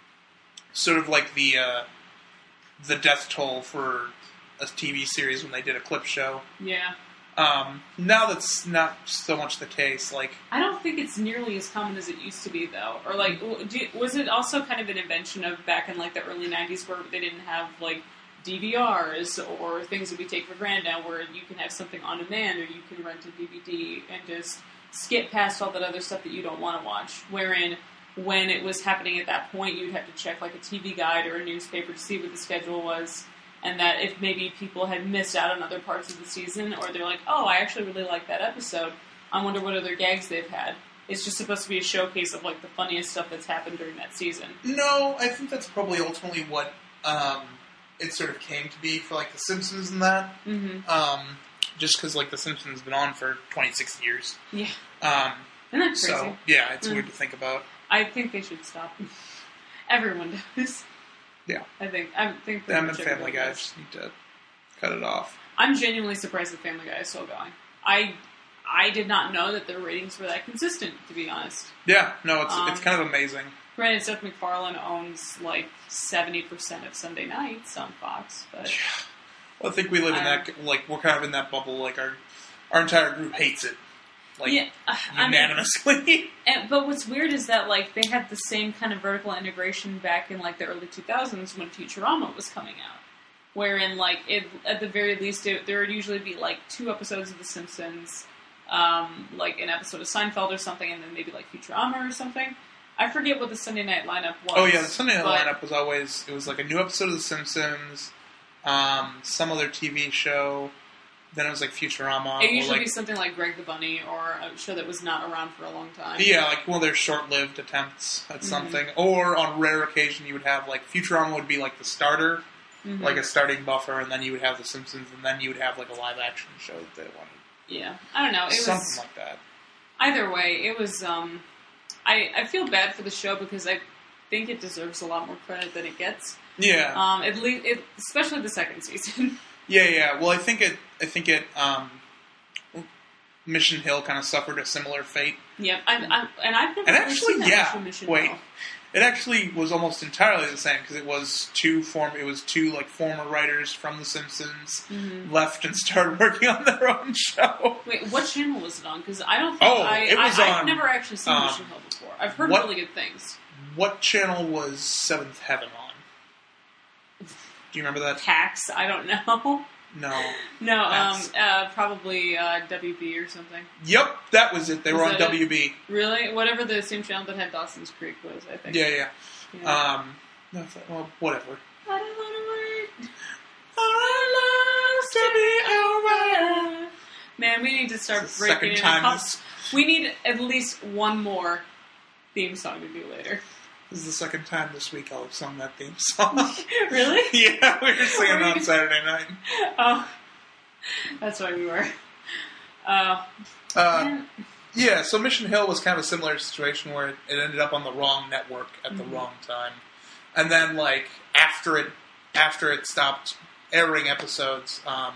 sort of like the, uh, the death toll for a T V series when they did a clip show. Yeah, Um, now that's not so much the case. Like, I don't think it's nearly as common as it used to be, though. Or like, w- do you- was it also kind of an invention of back in like the early nineties where they didn't have like D V Rs or things that we take for granted now, where you can have something on demand or you can rent a D V D and just skip past all that other stuff that you don't want to watch. Wherein, when it was happening at that point, you'd have to check like a T V guide or a newspaper to see what the schedule was. And that if maybe people had missed out on other parts of the season, or they're like, oh, I actually really like that episode, I wonder what other gags they've had. It's just supposed to be a showcase of like the funniest stuff that's happened during that season. no, I think that's probably ultimately what um, it sort of came to be for like The Simpsons and that. Mm-hmm. Um, just because like The Simpsons has been on for twenty-six years. Yeah. Um, Isn't that crazy? so yeah, it's Mm. weird to think about. I think they should stop. Everyone does. Yeah. I think. I think. pretty Them and much Family everyone Guy does. just need to cut it off. I'm genuinely surprised that Family Guy is still going. I I did not know that their ratings were that consistent, to be honest. Yeah, no, it's Um, it's kind of amazing. Granted, Seth MacFarlane owns like seventy percent of Sunday nights on Fox, but Well, I think we live in um, that like we're kind of in that bubble. Like our our entire group hates it, like yeah, uh, I mean, unanimously. and, but what's weird is that like they had the same kind of vertical integration back in like the early two thousands when Futurama was coming out, wherein like it, at the very least it, there would usually be like two episodes of The Simpsons, um, like an episode of Seinfeld or something, and then maybe like Futurama or something. I forget what the Sunday night lineup was. Oh yeah, the Sunday night but- lineup was always it was like a new episode of The Simpsons, um, some other T V show. Then it was like Futurama. It or usually like, be something like Greg the Bunny or a show that was not around for a long time. yeah, like one of their short-lived attempts at Mm-hmm. something. Or on rare occasion, you would have like Futurama would be like the starter, Mhm. like a starting buffer, and then you would have The Simpsons, and then you would have like a live-action show that they wanted. Yeah, I don't know. It Something was like that. either way. It was. Um, I I feel bad for the show because I think it deserves a lot more credit than it gets. Yeah. Um, at least, it, especially the second season. Yeah, yeah. Well, I think it. I think it. Um, Mission Hill kind of suffered a similar fate. Yep, I, I, and I've never And really actually, seen that yeah. much of Mission Wait, Hill. it actually was almost entirely the same because it was two form. It was two like former writers from The Simpsons Mm-hmm. left and started working on their own show. Wait, what channel was it on? Because I don't think Oh, I, it was I, on, I've never actually seen um, Mission Hill before. I've heard what- really good things. What channel was Seventh Heaven on? Do you remember that? Tax, I don't know. No. No, um, That's- uh, probably uh, W B or something. Yep, that was it. They Was were on that it? W B. Really? Whatever the same channel that had Dawson's Creek was, I think. Yeah, yeah. Yeah. Um, no, it's like, well, whatever. I don't want to wait For our lives to be over. Man, we need to start It's the breaking second in. time Pop- this- We need at least one more theme song to do later. This is the second time this week I'll have sung that theme song. Really? Yeah, we were singing Were it on you- Saturday night. Oh, that's why we were. Uh, Uh, man. yeah, so Mission Hill was kind of a similar situation where it, it ended up on the wrong network at the Mhm. wrong time, and then like after it after it stopped airing episodes, um,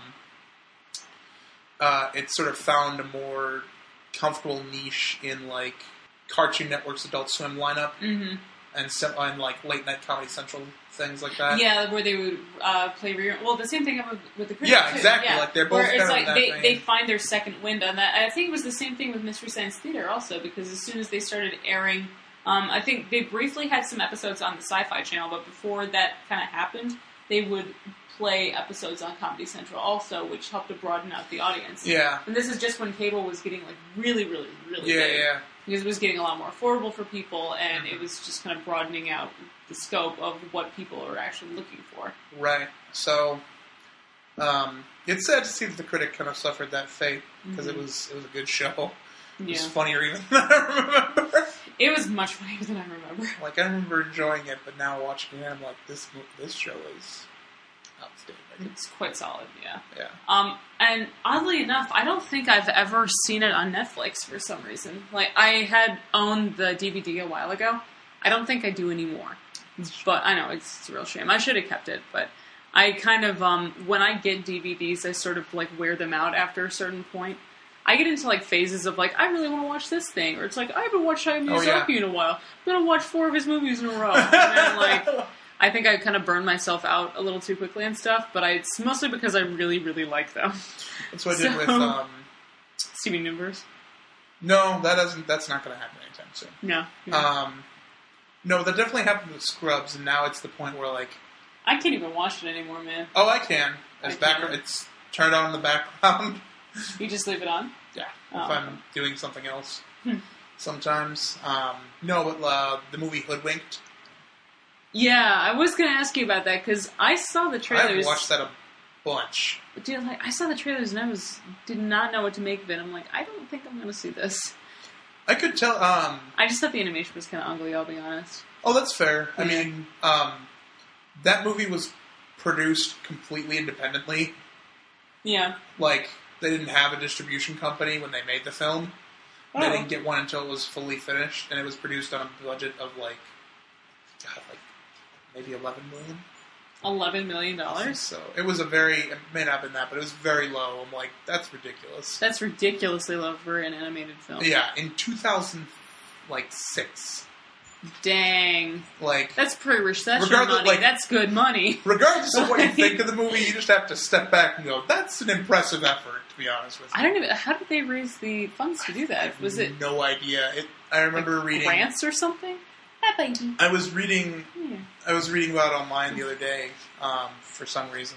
uh, it sort of found a more comfortable niche in like Cartoon Network's Adult Swim lineup Mhm. and some and like late night Comedy Central things like that. Yeah, where they would uh, play re- well, the same thing with, with the Critic Yeah, too. exactly. Yeah. Like, they're both where it's kind of like in that they, vein. they find their second wind on that. I think it was the same thing with Mystery Science Theater also, because as soon as they started airing, um, I think they briefly had some episodes on the Sci-Fi Channel, but before that kind of happened, they would play episodes on Comedy Central also, which helped to broaden out the audience. Yeah. And this is just when cable was getting like really, really, really Yeah, big. yeah. Because it was getting a lot more affordable for people, and it was just kind of broadening out the scope of what people are actually looking for. Right. So, um, it's sad to see that the Critic kind of suffered that fate because it was it was a good show. It was Yeah. funnier even than I remember. It was much funnier than I remember. Like I remember enjoying it, but now watching it, I'm like, this mo- this show is outstanding. It's quite solid, yeah. Yeah. Um, and oddly enough, I don't think I've ever seen it on Netflix for some reason. Like, I had owned the D V D a while ago. I don't think I do anymore. But I know, it's, it's a real shame. I should have kept it, but I kind of, um, when I get D V Ds, I sort of, like, wear them out after a certain point. I get into, like, phases of, like, I really want to watch this thing. Or it's like, I haven't watched Hayao Oh, Miyazaki yeah. in a while. I'm going to watch four of his movies in a row. And then, like, I think I kind of burned myself out a little too quickly and stuff, but I, it's mostly because I really, really like them. That's what I did So- with, um... Steven Universe? No, that doesn't, that's not going to happen anytime soon. No. no. Um, no, that definitely happened with Scrubs, and now it's the point where, like... I can't even watch it anymore, man. Oh, I can. As I background, can. it's turned on in the background. You just leave it on? Yeah, Oh. if I'm doing something else. Hmm. Sometimes. Um, no, but uh, the movie Hoodwinked. Yeah, I was going to ask you about that, because I saw the trailers. I've watched that a bunch. Dude, like, I saw the trailers and I was did not know what to make of it. I'm like, I don't think I'm going to see this. I could tell... Um, I just thought the animation was kind of ugly, I'll be honest. oh, that's fair. I Yeah. mean, um, that movie was produced completely independently. Yeah. Like, they didn't have a distribution company when they made the film. They Oh. didn't get one until it was fully finished, and it was produced on a budget of, like, God, like, maybe eleven million dollars. eleven million dollars? So, it was a very, it may not have been that, but it was very low. I'm like, that's ridiculous. That's ridiculously low for an animated film. Yeah, in two thousand, like, six. Dang. Like, That's pretty rich. That's your Regardless, money. like- That's good money. regardless of what you think of the movie, you just have to step back and go, that's an impressive effort, to be honest with you. I don't even... How did they raise the funds to do I that? have Was it no idea. It, I remember reading... grants or something? Ah, baby. I was reading... Yeah. I was reading about it online the other day, um, for some reason.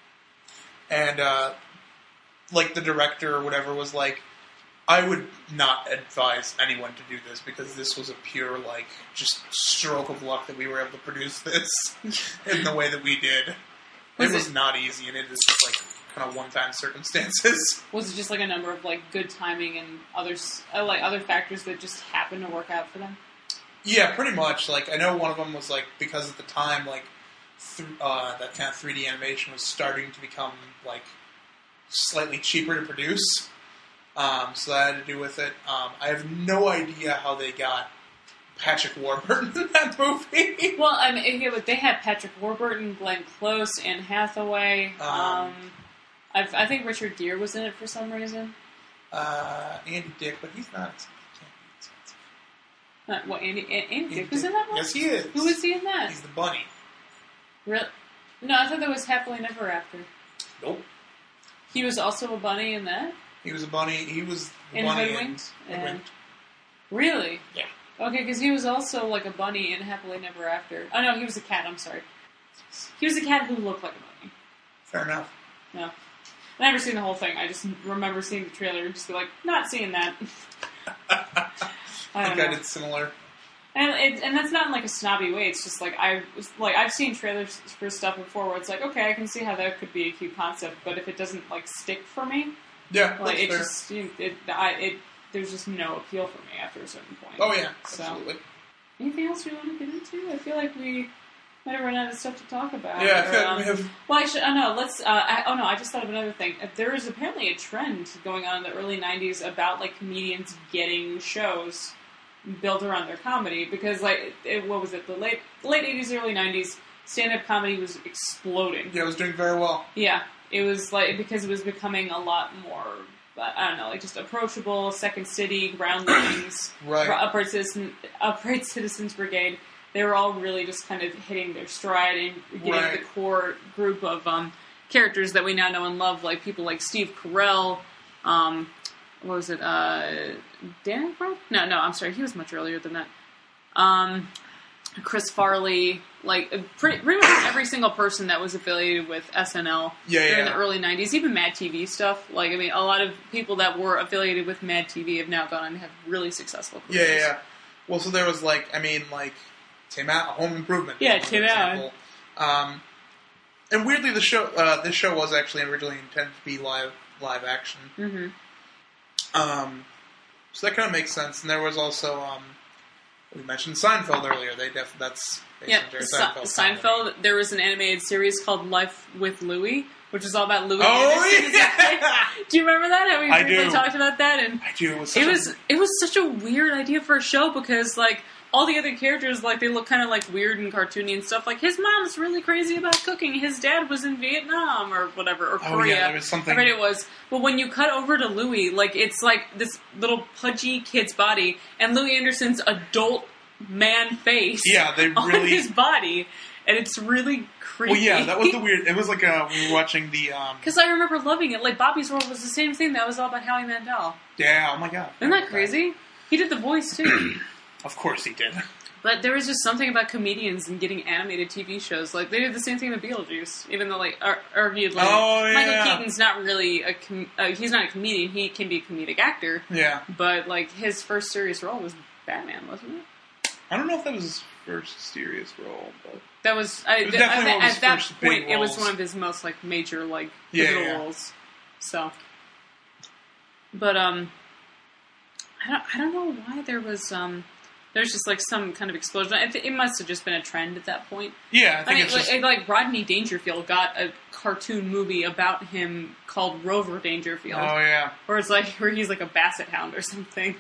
And, uh, like, the director or whatever was like, I would not advise anyone to do this because this was a pure, like, just stroke of luck that we were able to produce this in the way that we did. Was it was it- not easy, and it is, like, kind of one-time circumstances. Was it just like a number of like good timing and others, uh, like other factors that just happened to work out for them? Yeah, pretty much. Like, I know one of them was, like, because at the time, like, th- uh, that kind of three D animation was starting to become, like, slightly cheaper to produce. Um, so that had to do with it. Um, I have no idea how they got Patrick Warburton in that movie. Well, I mean, yeah, but they had Patrick Warburton, Glenn Close, Anne Hathaway. Um, Um, I've, I think Richard Gere was in it for some reason. Uh, Andy Dick, but he's not. He can't be expensive. Uh, what, Andy, A- Andy Andy Dick was in that one? Yes, he is. Who was he in that? He's the bunny. Really? No, I thought that was Happily Never After. Nope. He was also a bunny in that? He was a bunny. He was the In bunny Hoodwinked? in And- Hoodwinked. Really? Yeah. Okay, because he was also like a bunny in Happily Never After. Oh no, he was a cat, I'm sorry. He was a cat who looked like a bunny. Fair enough. No. I've never seen the whole thing. I just remember seeing the trailer and just be like, not seeing that. I I don't think I know. did similar. And it, and that's not in like a snobby way. It's just like I was like I've seen trailers for stuff before where it's like, okay, I can see how that could be a cute concept, but if it doesn't like stick for me, Yeah, like that's it fair. just you, it, I, it there's just no appeal for me after a certain point. Oh yeah, So absolutely. anything else we want to get into? I feel like we might have run out of stuff to talk about. Yeah, I or, feel like um, we have. Well, I should. Oh no, let's. Uh, I, oh no, I just thought of another thing. There is apparently a trend going on in the early nineties about like comedians getting shows built around their comedy because, like, it, what was it? The late late eighties, early nineties, stand-up comedy was exploding. Yeah, it was doing very well. Yeah, it was like because it was becoming a lot more. I don't know, like just approachable. Second City, Groundlings, Right. Upright Citizen, Upright Citizens Brigade. They were all really just kind of hitting their stride and getting Right. the core group of um, characters that we now know and love, like people like Steve Carell. Um, what was it? Uh, Dan Aykroyd? No, no, I'm sorry. He was much earlier than that. Um, Chris Farley. Like, pretty, pretty much every single person that was affiliated with S N L Yeah, during yeah. the early nineties, even Mad T V stuff. Like, I mean, a lot of people that were affiliated with Mad T V have now gone on to have really successful Yeah, careers. yeah, yeah. Well, so there was like, I mean, like Tim Allen, Home Improvement. Yeah, is one Tim Allen. example. Um, and weirdly, the show, uh, this show was actually originally intended to be live, live action. Mm-hmm. Um, so that kind of makes sense. And there was also, um, we mentioned Seinfeld earlier. They def- that's based Yeah, on Jerry Se- Seinfeld. Seinfeld. There was an animated series called Life with Louie, which is all about Louie Oh Anderson. yeah, Do you remember that? How we I briefly do. talked about that, and I do. It was. Such it a- was it was such a weird idea for a show because like all the other characters, like they look kind of like weird and cartoony and stuff. Like his mom's really crazy about cooking. His dad was in Vietnam or whatever, or Oh, Korea. yeah, there was something- I bet it was. But when you cut over to Louie, like it's like this little pudgy kid's body, and Louie Anderson's adult man face. Yeah, they on really- his body. and it's really creepy. Well, yeah, that was the weird. It was like uh, we were watching the. um Because I remember loving it. Like Bobby's World was the same thing. That was all about Howie Mandel. Yeah. Oh my god. Isn't that crazy? He did the voice too. Of course he did. But there was just something about comedians and getting animated T V shows. Like, they did the same thing with Beetlejuice. Even though, like, ar- arguably, Oh, yeah. Michael Keaton's not really a... Com- uh, he's not a comedian. He can be a comedic actor. Yeah. But, like, his first serious role was Batman, wasn't it? I don't know if that was his first serious role, but That was... I, It was th- definitely I, one of his at that first big point, it was roles. one of his most, like, major, like, Yeah, pivotal yeah. roles. So... But, um... I don't, I don't know why there was, um... There's just, like, some kind of explosion. I th- it must have just been a trend at that point. yeah, I I think mean, it's like, just like Rodney Dangerfield got a cartoon movie about him called Rover Dangerfield, oh yeah. where it's like where he's like a basset hound or something.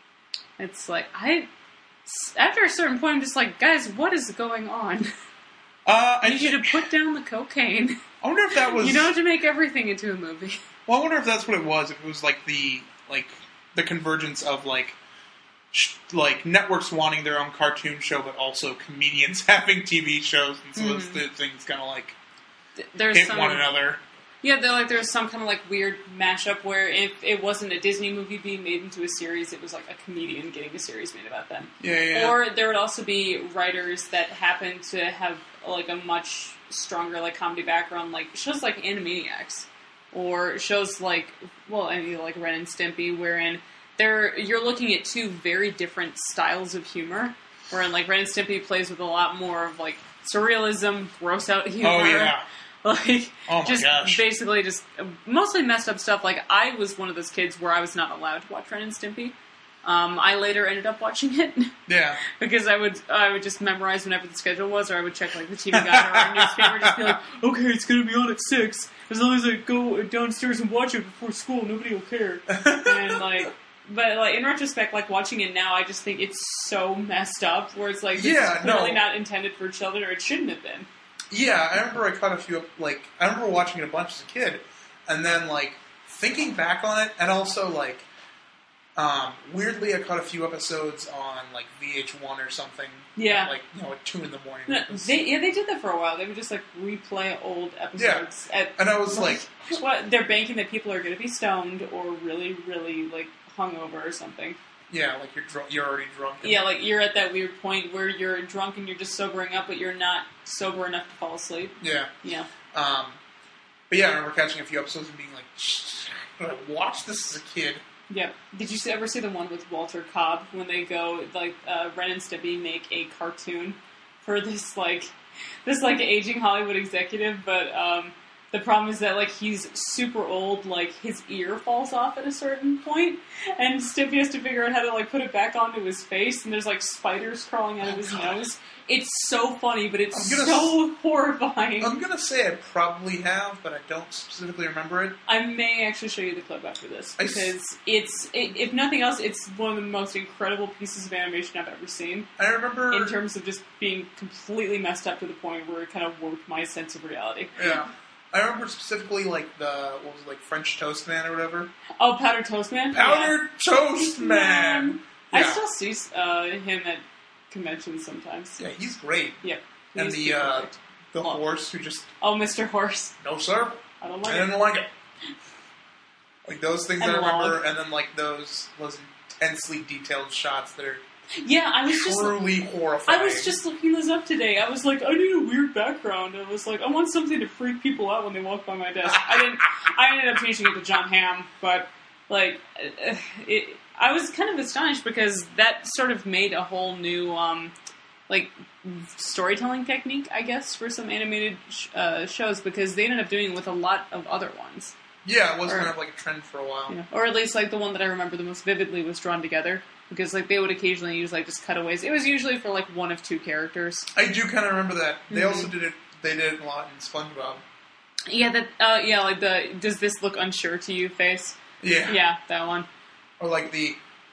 It's like I, after a certain point, I'm just like, guys, what is going on? Uh, I I need you to put down the cocaine. I wonder if that was. You don't have to make everything into a movie. Well, I wonder if that's what it was. If it was like the like the convergence of like sh- like networks wanting their own cartoon show, but also comedians having T V shows, and so those two things kind of like There's hit some, one another. Yeah, they're like there's some kind of like weird mashup where if it wasn't a Disney movie being made into a series, it was like a comedian getting a series made about them. Yeah, yeah. Or there would also be writers that happen to have like a much stronger like comedy background, like shows like Animaniacs, or shows like well, I mean like Ren and Stimpy, wherein they're you're looking at two very different styles of humor. Wherein like Ren and Stimpy plays with a lot more of like surrealism, gross out humor. Oh yeah. Like, Oh my just gosh. basically just mostly messed up stuff. Like, I was one of those kids where I was not allowed to watch Ren and Stimpy. Um, I later ended up watching it Yeah. because I would I would just memorize whenever the schedule was, or I would check like the T V Guide or a newspaper, just be like, okay, it's gonna be on at six. As long as I go downstairs and watch it before school, nobody will care. And like. But like in retrospect, like watching it now, I just think it's so messed up. Where it's like, this Yeah, is clearly no. not intended for children, or it shouldn't have been. Yeah, I remember I caught a few, like, I remember watching it a bunch as a kid, and then, like, thinking back on it, and also, like, um, weirdly, I caught a few episodes on, like, V H one or something. Yeah. At, like, you know, at two in the morning. No, It was- they yeah they did that for a while. They would just like replay old episodes. At, and I was like, what they're banking that people are going to be stoned or really really like hungover or something. yeah, like, you're drunk, you're already drunk. and- Yeah, like you're at that weird point where you're drunk and you're just sobering up, but you're not sober enough to fall asleep. Yeah. Yeah. Um, but yeah, I remember catching a few episodes and being like, "Shh, I watched this as a kid." Yep. Did you ever see the one with Walter Cobb when they go like uh, Ren and Stimpy make a cartoon for this like this like aging Hollywood executive, but um, the problem is that like he's super old, like his ear falls off at a certain point, and Stimpy has to figure out how to like put it back onto his face, and there's like spiders crawling out of his nose. It's so funny, but it's I'm gonna so horrifying. I'm gonna say I probably have, but I don't specifically remember it. I may actually show you the clip after this I s- because it's, it, if nothing else, it's one of the most incredible pieces of animation I've ever seen. I remember... In terms of just being completely messed up to the point where it kind of warped my sense of reality. Yeah. I remember specifically, like, the, what was it, like, French Toast Man or whatever? Oh, Powdered Toast Man? Powdered Toast Man! I Yeah. still see uh, him at conventions sometimes. Yeah, he's great. Yep. And He's the, uh, perfect. the Oh. horse who just, Oh, Mister Horse. no sir, I don't I like it. didn't like it. Like, those things And I remember, log. and then, like, those, those intensely detailed shots that are Yeah, I was just... truly horrifying. I was just looking this up today. I was like, I need a weird background. I was like, I want something to freak people out when they walk by my desk. I didn't. I ended up changing it to John Hamm, but like, uh, it, I was kind of astonished because that sort of made a whole new, um, like, storytelling technique, I guess, for some animated sh- uh, shows because they ended up doing it with a lot of other ones. Yeah, it was or- kind of like a trend for a while. Yeah. Or at least like the one that I remember the most vividly was Drawn Together. Because like they would occasionally use like just cutaways. It was usually for like one of two characters. I do kind of remember that. They Mhm. also did it, they did it a lot in SpongeBob. Yeah, that uh, yeah, like the does this look unsure to you face? Yeah. Yeah, that one. Or like the...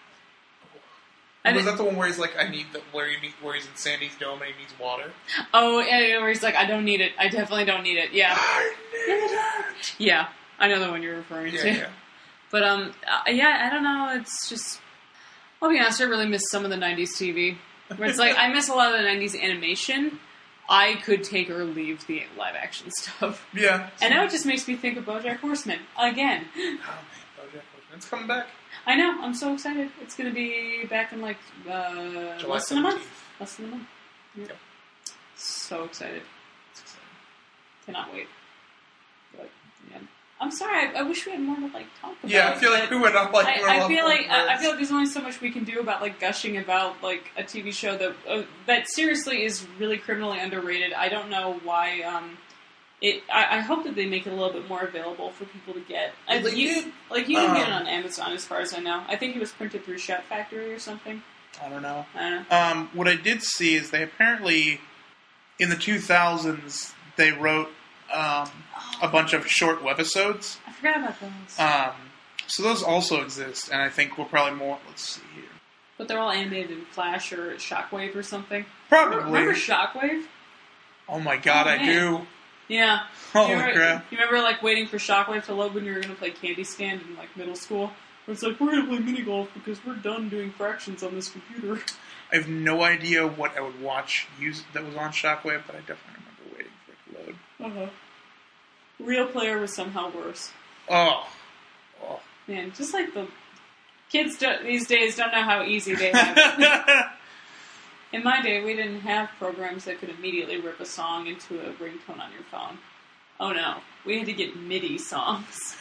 I was did- that the one where he's like, I need the... Where, he need, where he's in Sandy's dome and he needs water? Oh, yeah, yeah, where he's like, I don't need it. I definitely don't need it. Yeah, I need it! yeah. I know the one you're referring Yeah, to. yeah. But um, uh, yeah, I don't know. It's just. I'll be honest. I really miss some of the nineties T V. Where it's like I miss a lot of the nineties animation. I could take or leave the live action stuff. Yeah. And now it just makes me think of BoJack Horseman again. Oh man, BoJack Horseman. It's coming back. I know. I'm so excited. It's going to be back in like uh, July less than a month. seventeenth. Less than a month. Yep. Yep. So excited. It's exciting. Cannot wait. But yeah, I'm sorry. I, I wish we had more to like talk about. Yeah, I feel like we went up like. I, I feel like I, I feel like there's only so much we can do about like gushing about like a T V show that uh, that seriously is really criminally underrated. I don't know why. Um, it. I, I hope that they make it a little bit more available for people to get. I, Like, you, like you can get it um, on Amazon, as far as I know. I think it was printed through Shout Factory or something. I don't know. I don't know. Um, what I did see is they apparently, in the two thousands, they wrote um, a bunch of short webisodes. I forgot about those. Um, so those also exist, and I think we'll probably more. Let's see here. But they're all animated in Flash or Shockwave or something. Probably. Remember Shockwave? Oh my god, Oh, I man. do. Yeah. Holy you remember, crap. You remember like waiting for Shockwave to load when you were going to play Candy Stand in like middle school? Where it's like, we're going to play mini golf because we're done doing fractions on this computer. I have no idea what I would watch use that was on Shockwave, but I definitely remember waiting for it to load. Uh-huh. Real Player was somehow worse. Oh. Oh. Man, just like the kids do, these days don't know how easy they have it. In my day, we didn't have programs that could immediately rip a song into a ringtone on your phone. Oh no, we had to get MIDI songs.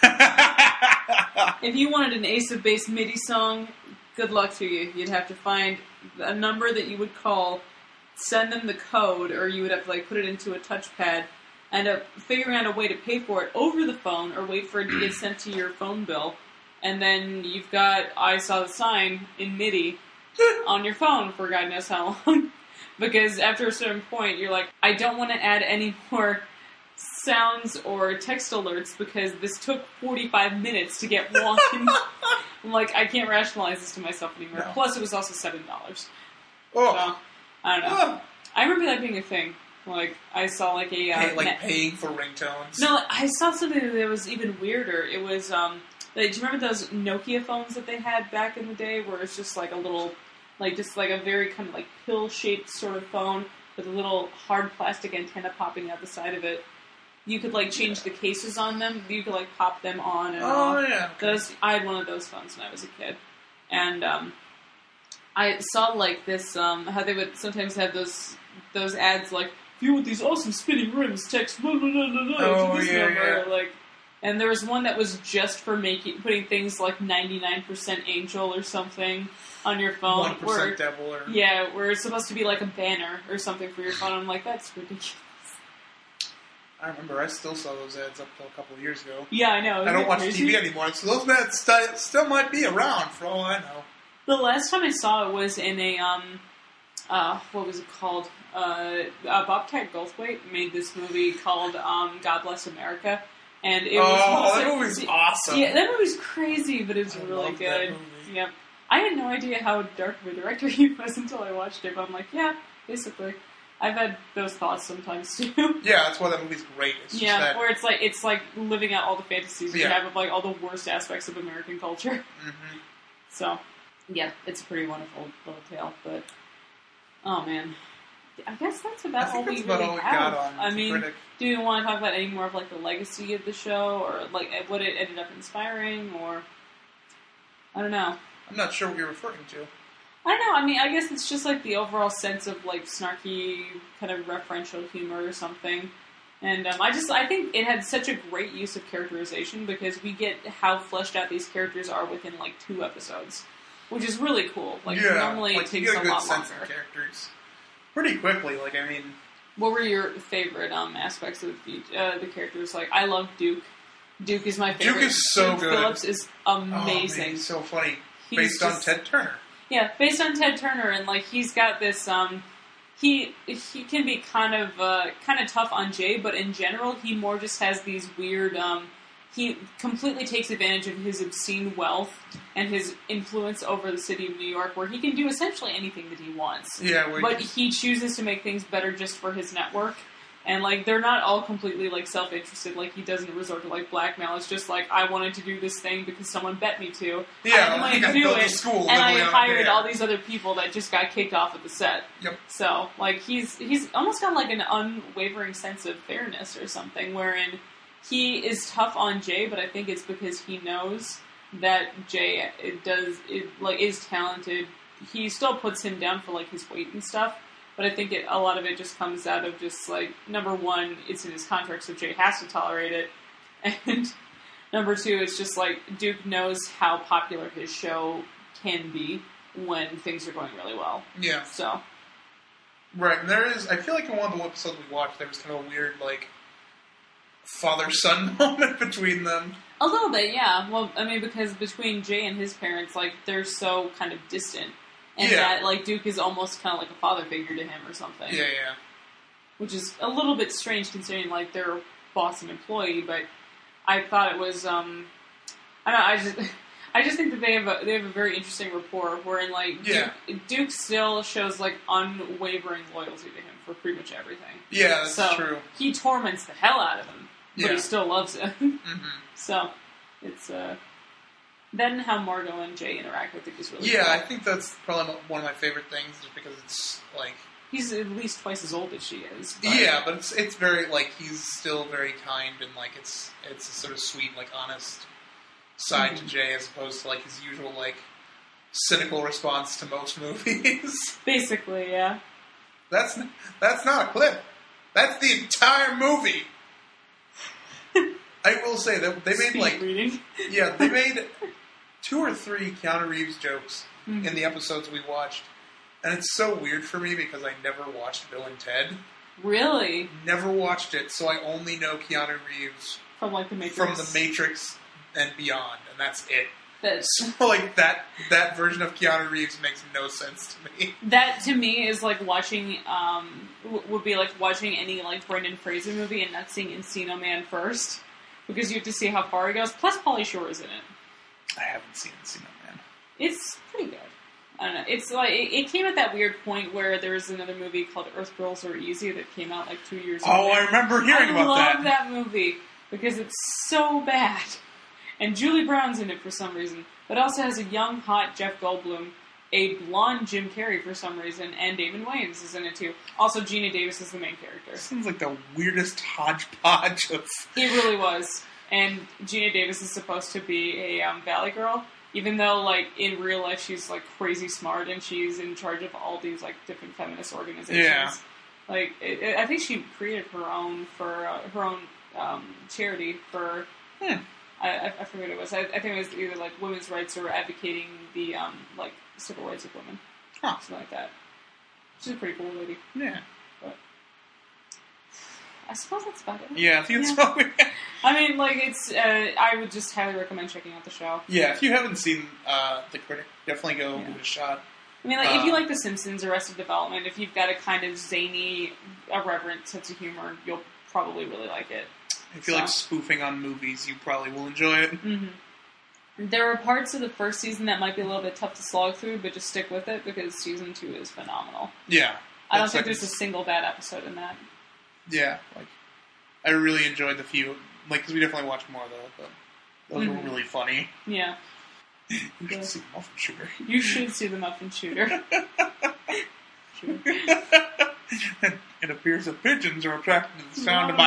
If you wanted an Ace of Base MIDI song, good luck to you. You'd have to find a number that you would call, send them the code, or you would have to like put it into a touchpad, end up figuring out a way to pay for it over the phone, or wait for it to get sent to your phone bill, and then you've got I Saw the Sign in MIDI on your phone for God knows how long. Because after a certain point, you're like, I don't want to add any more sounds or text alerts because this took forty-five minutes to get one. I'm like, I can't rationalize this to myself anymore. No. Plus, it was also seven dollars. Oh. So, I don't know. Oh. I remember that being a thing. Like, I saw like a... Uh, Pay, like net- paying for ringtones. No, I saw something that was even weirder. It was, um... like, do you remember those Nokia phones that they had back in the day where it's just like a little... Like, just like a very kind of like pill-shaped sort of phone with a little hard plastic antenna popping out the side of it. You could, like, change the cases on them. You could, like, pop them on and Oh, off. yeah. Okay. Those, I had one of those phones when I was a kid. And, um... I saw, like, this, um... how they would sometimes have those those ads, like, if you want these awesome spinning rims, text blah, blah, blah, blah, blah, Oh, to this yeah, number. yeah. Like, and there was one that was just for making putting things like ninety-nine percent angel or something on your phone. One where- percent devil or Yeah, where it's supposed to be like a banner or something for your phone. I'm like, that's ridiculous. I remember I still saw those ads up till a couple of years ago. Yeah, I know. I don't Isn't it watch crazy? T V anymore, so those ads st- still might be around for all I know. The last time I saw it was in a, um, uh, what was it called? Uh, uh, Bobcat Goldthwait made this movie called um, God Bless America. And it was Oh, that also- movie's awesome. Yeah, that movie's crazy, but it's I really love that good. movie. Yep. I had no idea how dark of a director he was until I watched it, but I'm like, yeah, basically. I've had those thoughts sometimes too. Yeah, that's why that movie's great. It's just Yeah, that. where it's like it's like living out all the fantasies you Yeah. have of like all the worst aspects of American culture. Mhm. So, yeah, it's a pretty wonderful little tale. But oh man, I guess that's about I think all that's we about really all we have. got on I The mean, Critic. do you want to talk about any more of like the legacy of the show, or like what it ended up inspiring, or I don't know. I'm not sure what you're referring to. I don't know. I mean, I guess it's just like the overall sense of like snarky kind of referential humor or something. And um, I just I think it had such a great use of characterization because we get how fleshed out these characters are within like two episodes, which is really cool. Like yeah, normally like, it you takes get a a good lot sense longer. of characters pretty quickly. Like, I mean, What were your favorite um, aspects of the, uh, the characters? Like I love Duke. Duke is my favorite. Duke is so Duke good. Phillips is oh, man, amazing. he's so funny. He's Based just- on Ted Turner. Yeah, based on Ted Turner, and like he's got this. Um, he he can be kind of uh, kind of tough on Jay, but in general, he more just has these weird. Um, he completely takes advantage of his obscene wealth and his influence over the city of New York, where he can do essentially anything that he wants. Yeah, where But he just- he chooses to make things better just for his network. And, like, they're not all completely, like, self-interested. Like, he doesn't resort to, like, blackmail. It's just, like, I wanted to do this thing because someone bet me to. Yeah, I like, might I do built a it. school And I literally on a hired dare. all these other people that just got kicked off at the set. Yep. So, like, he's he's almost got, like, an unwavering sense of fairness or something, wherein he is tough on Jay, but I think it's because he knows that Jay it does, it, like, is talented. He still puts him down for, like, his weight and stuff. But I think it, a lot of it just comes out of just, like, number one, it's in his contract, so Jay has to tolerate it. And number two, it's just, like, Duke knows how popular his show can be when things are going really well. Yeah. So. Right, and there is, I feel like in one of the episodes we watched, there was kind of a weird, like, father-son moment between them. A little bit, yeah. Well, I mean, because between Jay and his parents, like, they're so kind of distant. And Yeah. that, like, Duke is almost kind of like a father figure to him or something. Yeah, yeah. Which is a little bit strange considering, like, they're a boss and employee, but I thought it was, um... I don't know, I just... I just think that they have a, they have a very interesting rapport, wherein, like, Yeah. Duke, Duke still shows, like, unwavering loyalty to him for pretty much everything. Yeah, that's so, true. he torments the hell out of him, but Yeah. he still loves him. Mm-hmm. So, it's, uh... Then how Margot and Jay interact, I think, is really Yeah, cool. I think that's probably one of my favorite things, just because it's, like... He's at least twice as old as she is. But Yeah, but it's it's very, like, he's still very kind, and, like, it's it's a sort of sweet, like, honest side Mm-hmm. to Jay, as opposed to, like, his usual, like, cynical response to most movies. Basically, yeah. That's that's not a clip. That's the entire movie. I will say that they made, Speed like... reading. Yeah, they made two or three Keanu Reeves jokes Mhm. in the episodes we watched. And it's so weird for me because I never watched Bill and Ted. Really? Never watched it, so I only know Keanu Reeves From, like, The Matrix. from The Matrix and beyond, and that's it. That's, So, like, that that version of Keanu Reeves makes no sense to me. that, to me, is like watching, um, w- would be like watching any, like, Brendan Fraser movie and not seeing Encino Man first. Because you have to see how far he goes. Plus, Pauly Shore is in it. I haven't seen Encino Man. It's pretty good. I don't know. It's like, it, it came at that weird point where there was another movie called Earth Girls Are Easy that came out, like, two years ago. Oh, I remember hearing I about love that. that movie because it's so bad. And Julie Brown's in it for some reason. But it also has a young, hot Jeff Goldblum, a blonde Jim Carrey for some reason, and Damon Wayans is in it too. Also, Gina Davis is the main character. Sounds like the weirdest hodgepodge of... It really was. And Gina Davis is supposed to be a um, Valley girl, even though, like, in real life she's, like, crazy smart and she's in charge of all these, like, different feminist organizations. Yeah. Like, it, it, I think she created her own for uh, her own um, charity for... Hmm. I, I, I forget what it was. I, I think it was either, like, women's rights or advocating the, um, like, civil rights of women. Huh. Something like that. She's a pretty cool lady. Yeah. But I suppose that's about it. Yeah, I think it's Yeah. probably... I mean, like, it's, uh, I would just highly recommend checking out the show. Yeah, if you haven't seen uh, The Critic, definitely go Yeah. give it a shot. I mean, like, if you Uh, like The Simpsons, Arrested Development, if you've got a kind of zany, irreverent sense of humor, you'll probably really like it. If you like So. spoofing on movies, you probably will enjoy it. Mm-hmm. There are parts of the first season that might be a little bit tough to slog through, but just stick with it because season two is phenomenal. Yeah. I don't That's think like- there's a single bad episode in that. Yeah, like, I really enjoyed the few, like, because we definitely watched more, though, but those Mhm. were really funny. Yeah. You should Yeah. see Muffin Shooter. You should see the Muffin Shooter. Sure. It appears that pigeons are attracted to the sound of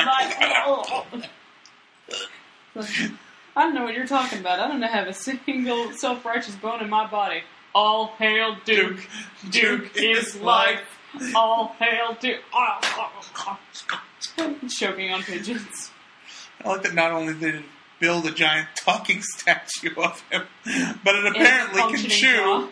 No, my... I don't know what you're talking about. I don't have a single self-righteous bone in my body. All hail Duke. Duke is life. All hail Duke. Choking on pigeons. I like that not only did it build a giant talking statue of him, but it apparently can functioning chew.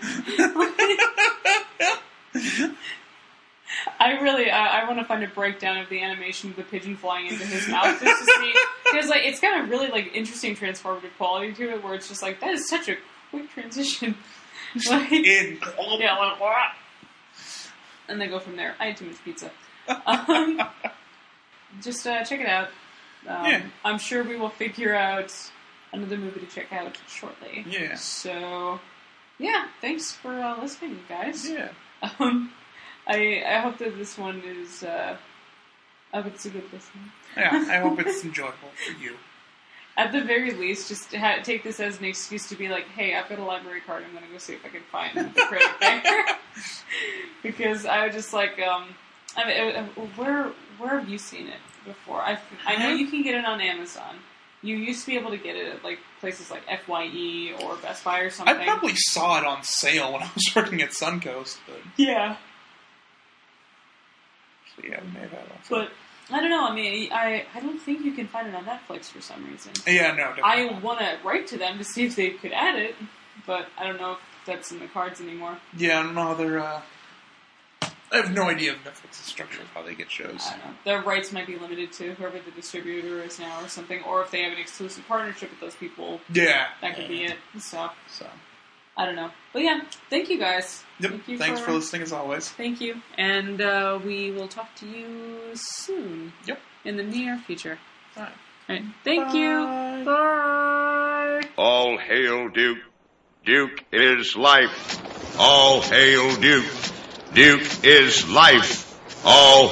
jaw. I really, I, I want to find a breakdown of the animation of the pigeon flying into his mouth just to see, because like it's got a really like interesting transformative quality to it, where it's just like that is such a quick transition. Like, In. yeah, like, "Wah." And they go from there. I had too much pizza. Um, just uh, check it out. Um, Yeah. I'm sure we will figure out another movie to check out shortly. Yeah. So, yeah, thanks for uh, listening, guys. Yeah. Um, I I hope that this one is uh, I hope it's a good listening. Yeah, I hope it's enjoyable for you. At the very least, just to ha- take this as an excuse to be like, hey, I've got a library card. I'm going to go see if I can find the critic there. Because I would just like, um, I mean, uh, where where have you seen it before? I I know you can get it on Amazon. You used to be able to get it at like places like F Y E or Best Buy or something. I probably saw it on sale when I was working at Suncoast, but yeah. Actually, yeah, we may have had it on sale. But I don't know. I mean, I, I don't think you can find it on Netflix for some reason. Yeah, no, definitely I not. want to write to them to see if they could add it, but I don't know if that's in the cards anymore. Yeah, I don't know how they're. Uh... I have no idea of Netflix's structure of how they get shows. I don't know. Their rights might be limited to whoever the distributor is now or something, or if they have an exclusive partnership with those people, Yeah, that could yeah. be it. So, So, I don't know. But yeah, thank you guys. yep. Thank you Thanks for... listening as always. Thank you. And uh, we will talk to you soon. Yep. In the near future. All right. All right. Thank Bye. you. Bye. All hail Duke. Duke is life. All hail Duke. Duke is life. All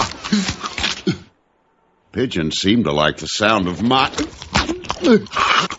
hail... Pigeons seem to like the sound of my...